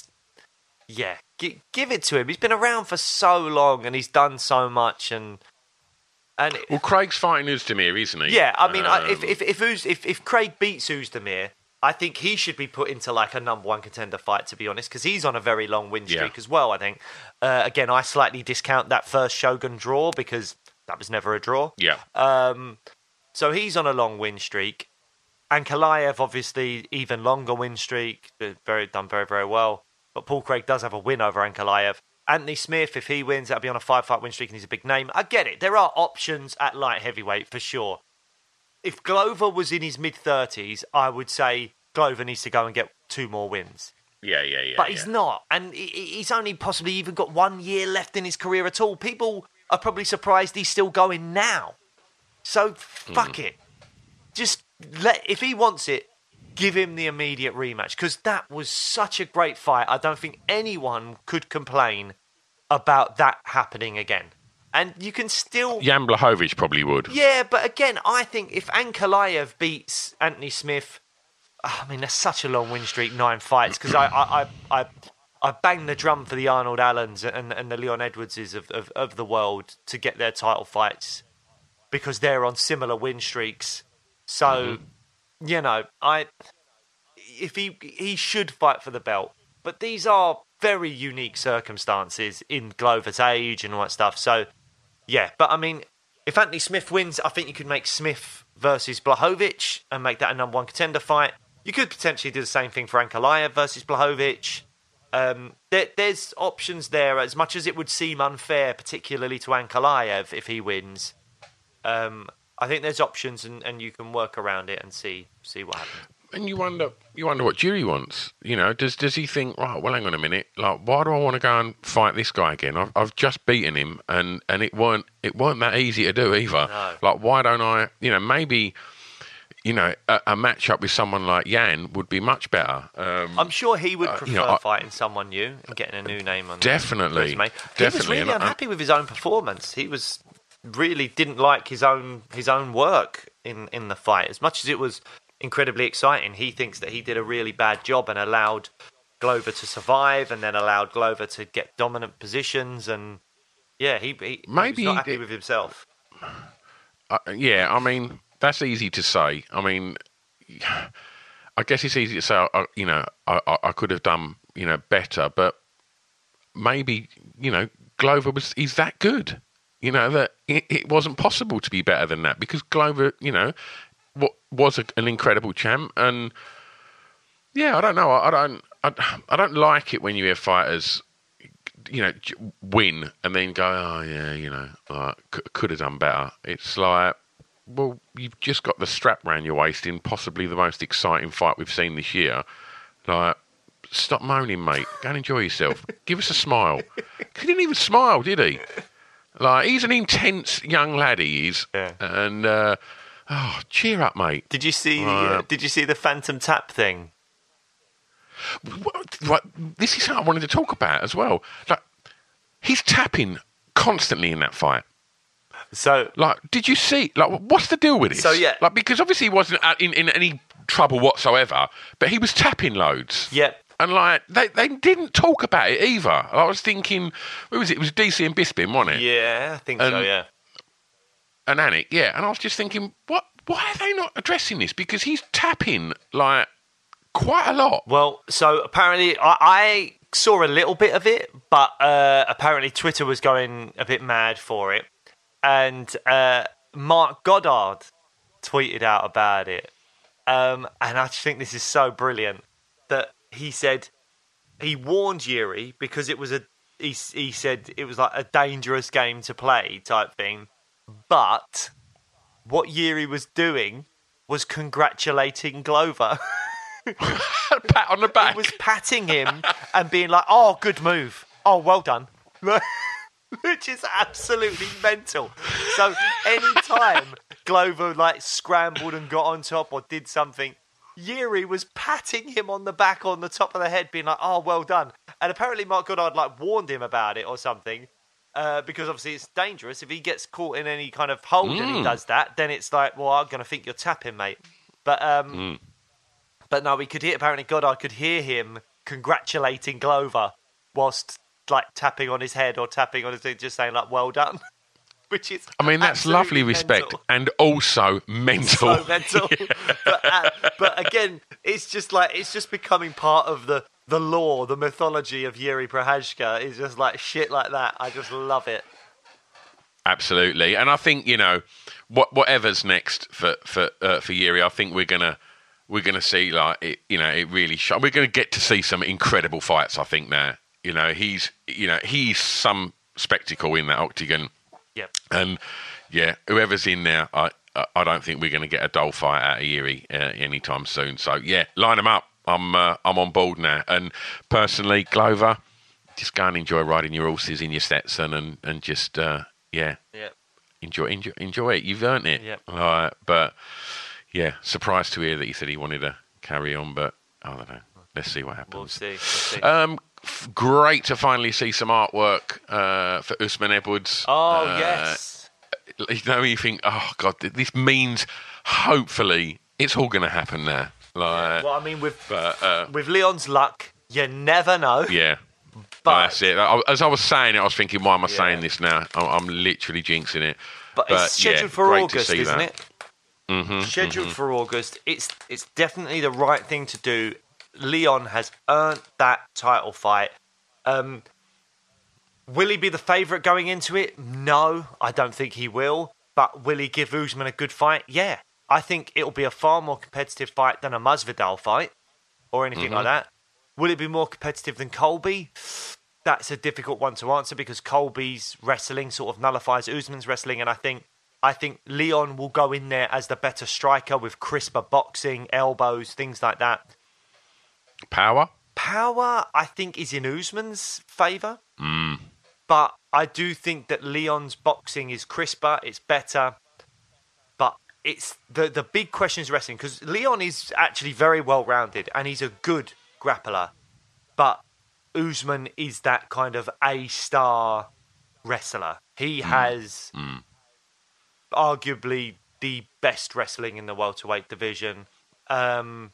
Give it to him. He's been around for so long and he's done so much. Well, Craig's fighting Oezdemir, isn't he? Yeah, I mean, if Craig beats Oezdemir, I think he should be put into like a number one contender fight, to be honest, because he's on a very long win streak as well, I think. Again, I slightly discount that first Shogun draw because that was never a draw. Yeah. So he's on a long win streak. Ankalaev, obviously, even longer win streak. Done very, very well. But Paul Craig does have a win over Ankalaev. Anthony Smith, if he wins, that'll be on a 5-fight win streak and he's a big name. I get it. There are options at light heavyweight for sure. If Glover was in his mid-30s, I would say Glover needs to go and get 2 more wins. Yeah. But he's not. And he's only possibly even got 1 year left in his career at all. People are probably surprised he's still going now. So, fuck it. Just if he wants it, give him the immediate rematch, because that was such a great fight. I don't think anyone could complain about that happening again. And you can still... Jan Blachowicz probably would. Yeah, but again, I think if Ankalaev beats Anthony Smith... I mean, that's such a long win streak, 9 fights, because I bang the drum for the Arnold Allens and the Leon Edwardses of the world to get their title fights, because they're on similar win streaks. So... You know, if he should fight for the belt, but these are very unique circumstances in Glover's age and all that stuff. So, yeah, but I mean, if Anthony Smith wins, I think you could make Smith versus Blachowicz and make that a number one contender fight. You could potentially do the same thing for Ankalaev versus Blachowicz. There's options there, as much as it would seem unfair, particularly to Ankalaev if he wins. I think there's options, and you can work around it and see what happens. And you wonder what Jiri wants. Does he think, right, well, hang on a minute, like, why do I want to go and fight this guy again? I've just beaten him, and it weren't that easy to do either. No. Like, why don't I? Maybe. A matchup with someone like Jan would be much better. I'm sure he would prefer fighting someone new and getting a new name on definitely. Resume. He was really unhappy with his own performance. He was really didn't like his own work in the fight. As much as it was incredibly exciting, he thinks that he did a really bad job and allowed Glover to survive, and then allowed Glover to get dominant positions. And he was not happy with himself. That's easy to say. I mean, I guess it's easy to say, I could have done, better, but maybe, Glover he's that good, that it wasn't possible to be better than that, because Glover, was an incredible champ. And I don't know. I don't like it when you hear fighters, win and then go, could have done better. It's like, well, you've just got the strap round your waist in possibly the most exciting fight we've seen this year. Like, stop moaning, mate. Go and enjoy yourself. Give us a smile. He didn't even smile, did he? Like, he's an intense young lad, he is. Yeah. And, cheer up, mate. Did you see the Phantom Tap thing? Right, this is something I wanted to talk about as well. Like, he's tapping constantly in that fight. So, like, did you see? Like, what's the deal with this? So, yeah, like, because obviously he wasn't in any trouble whatsoever, but he was tapping loads. Yep. And like, they didn't talk about it either. I was thinking, who was it? It was DC and Bisping, wasn't it? Yeah, I think so. Yeah. And Anik, yeah. And I was just thinking, what? Why are they not addressing this? Because he's tapping like quite a lot. Well, so apparently I saw a little bit of it, but apparently Twitter was going a bit mad for it. And Mark Goddard tweeted out about it. And I just think this is so brilliant that he said he warned Jiri because it was he said it was like a dangerous game to play type thing. But what Jiri was doing was congratulating Glover. Pat on the back. He was patting him and being like, oh, good move. Oh, well done. Which is absolutely mental. So any time Glover like scrambled and got on top or did something, Jiri was patting him on the back, on the top of the head, being like, oh, well done. And apparently Mark Goddard like warned him about it or something, because obviously it's dangerous. If he gets caught in any kind of hold and he does that, then it's like, well, I'm going to think you're tapping, mate. But no, apparently Goddard could hear him congratulating Glover whilst like tapping on his head or tapping on his thing, just saying like, well done. Which is, I mean, that's lovely respect and also mental. So mental. Yeah. But again, it's just becoming part of the lore, the mythology of Jiri Prochazka. Is just like shit like that. I just love it. Absolutely, and I think whatever's next for Jiri, I think we're gonna see like it. It really. We're gonna get to see some incredible fights. I think now. He's some spectacle in that octagon. Yep. And whoever's in there, I don't think we're going to get a dull fight out of Jiri anytime soon. So line them up. I'm on board now. And personally, Glover, just go and enjoy riding your horses in your Stetson and just enjoy it. You've earned it. Yep. But surprised to hear that he said he wanted to carry on, but I don't know. Let's see what happens. We'll see. Great to finally see some artwork for Usman Edwards. Oh, yes. You think, oh, God, this means hopefully it's all going to happen now. Like, well, I mean, with Leon's luck, you never know. Yeah. But that's it. As I was saying it, I was thinking, why am I saying this now? I'm literally jinxing it. But it's scheduled for August, isn't it? Mm-hmm, scheduled for August. It's definitely the right thing to do. Leon has earned that title fight. Will he be the favourite going into it? No, I don't think he will. But will he give Usman a good fight? Yeah. I think it'll be a far more competitive fight than a Masvidal fight or anything like that. Will it be more competitive than Colby? That's a difficult one to answer because Colby's wrestling sort of nullifies Usman's wrestling, and I think Leon will go in there as the better striker with crisper boxing, elbows, things like that. Power, I think, is in Usman's favour. But I do think that Leon's boxing is crisper, it's better. But it's the big question is wrestling, because Leon is actually very well-rounded and he's a good grappler. But Usman is that kind of A-star wrestler. He has arguably the best wrestling in the welterweight division. And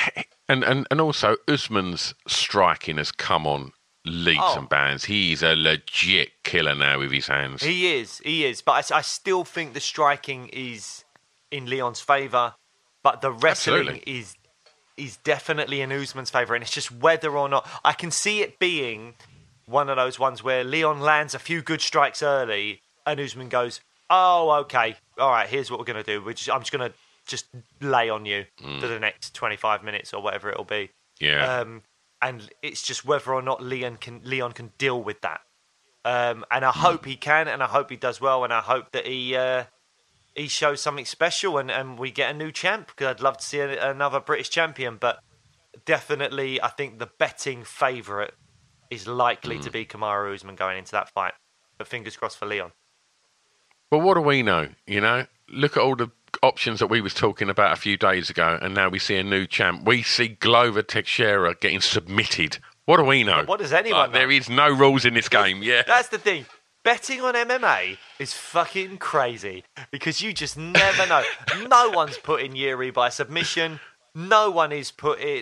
also Usman's striking has come on leaps and bounds. He's a legit killer now with his hands. He is. But I still think the striking is in Leon's favour, but the wrestling is definitely in Usman's favour, and it's just whether or not I can see it being one of those ones where Leon lands a few good strikes early, and Usman goes, "Oh, okay, all right. Here's what we're going to do. I'm just going to just lay on you for the next 25 minutes or whatever it'll be." Yeah. And it's just whether or not Leon can deal with that. And I hope he can, and I hope he does well, and I hope that he shows something special and we get a new champ, because I'd love to see another British champion. But definitely, I think the betting favourite is likely to be Kamaru Usman going into that fight. But fingers crossed for Leon. Well, what do we know? You know, look at all the options that we was talking about a few days ago, and now we see a new champ. We see Glover Teixeira getting submitted. What do we know? What does anyone know? There is no rules in this game, yeah. That's the thing. Betting on MMA is fucking crazy, because you just never know. No one's putting Yuri by submission. No one is put it,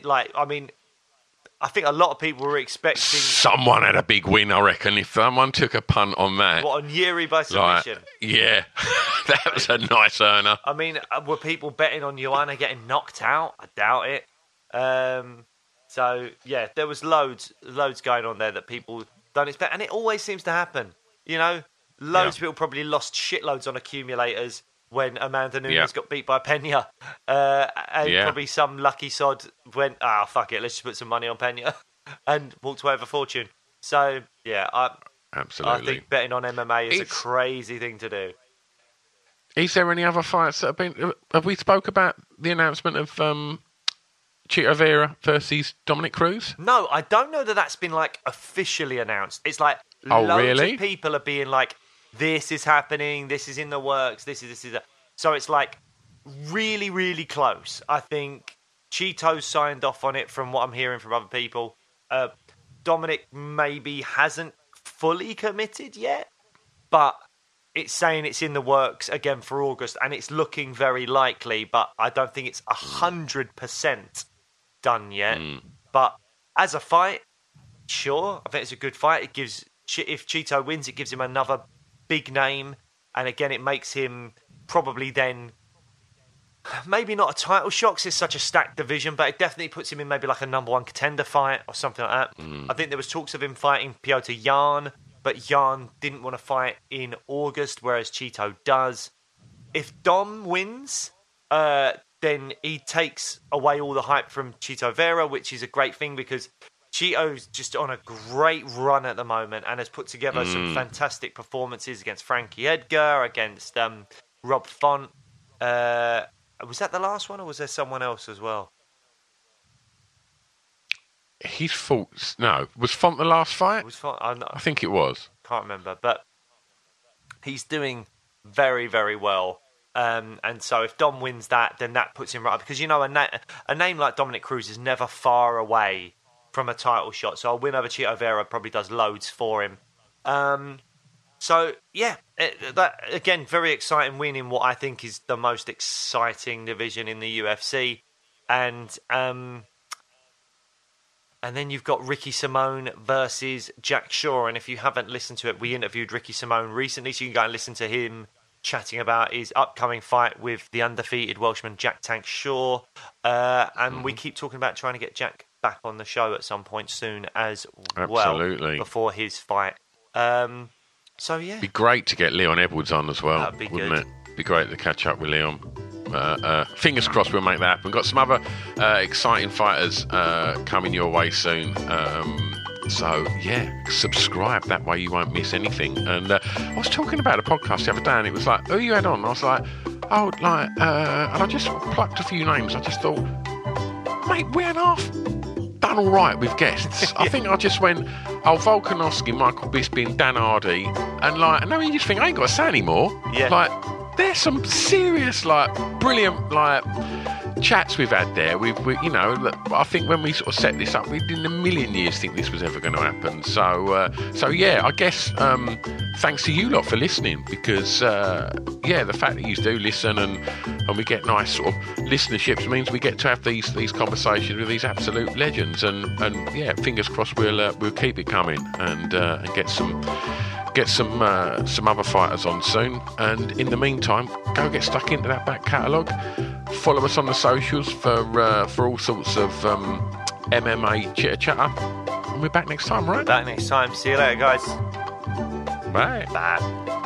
I think a lot of people were expecting... Someone had a big win, I reckon, if someone took a punt on that. What, on Yuri by submission? Yeah, that was a nice earner. I mean, were people betting on Joanna getting knocked out? I doubt it. So, yeah, there was loads going on there that people don't expect. And it always seems to happen. You know, loads of people probably lost shitloads on accumulators when Amanda Nunes got beat by Pena. And probably some lucky sod went, fuck it, let's just put some money on Pena and walked away with a fortune. So, yeah, absolutely. I think betting on MMA is a crazy thing to do. Is there any other fights that have been... Have we spoke about the announcement of Chito Vera versus Dominic Cruz? No, I don't know that that's been, officially announced. It's loads of people are being like, this is happening, this is in the works, this is that. So it's really, really close. I think Chito's signed off on it from what I'm hearing from other people. Dominic maybe hasn't fully committed yet, but it's saying it's in the works again for August, and it's looking very likely, but I don't think it's 100% done yet. But as a fight, sure, I think it's a good fight. It gives, if Chito wins, it gives him another big name, and again it makes him probably then maybe not a title shot because it's such a stacked division, but it definitely puts him in maybe a number one contender fight or something like that. I think there was talks of him fighting Piotr Jan, but Jan didn't want to fight in August, whereas Chito does. If Dom wins, then he takes away all the hype from Chito Vera, which is a great thing because Chito's just on a great run at the moment and has put together some fantastic performances against Frankie Edgar, against Rob Font. Was that the last one, or was there someone else as well? His faults. No, was Font the last fight? Was Font? I think it was. Can't remember, but he's doing very, very well. And so if Dom wins that, then that puts him right up. Because, a name like Dominic Cruz is never far away from a title shot. So a win over Chito Vera probably does loads for him. So, yeah, that again, very exciting win in what I think is the most exciting division in the UFC. And then you've got Ricky Simone versus Jack Shaw. And if you haven't listened to it, we interviewed Ricky Simone recently, so you can go and listen to him chatting about his upcoming fight with the undefeated Welshman Jack Tank Shaw. And we keep talking about trying to get Jack back on the show at some point soon as well, before his fight. So, yeah. It'd be great to get Leon Edwards on as well, That'd be wouldn't good. it? Be great to catch up with Leon. Fingers crossed we'll make that happen. We've got some other exciting fighters coming your way soon. So, yeah, subscribe. That way you won't miss anything. And I was talking about a podcast the other day, and it was like, who you had on? I was like, and I just plucked a few names. I just thought, mate, we had half done all right with guests. I think I just went, Volkanovski, Michael Bisping, Dan Hardy, and now you just think, I ain't got to say anymore. Yeah. There's some serious, brilliant, chats we've had there. We I think when we sort of set this up, we didn't in a million years think this was ever going to happen. So yeah, I guess thanks to you lot for listening, because the fact that you do listen and we get nice sort of listenerships means we get to have these conversations with these absolute legends, and yeah, fingers crossed we'll keep it coming and get some other fighters on soon. And in the meantime, go get stuck into that back catalogue. Follow us on the socials for all sorts of MMA chitter chatter. And we're back next time, right? Back next time. See you later, guys. Bye. Bye.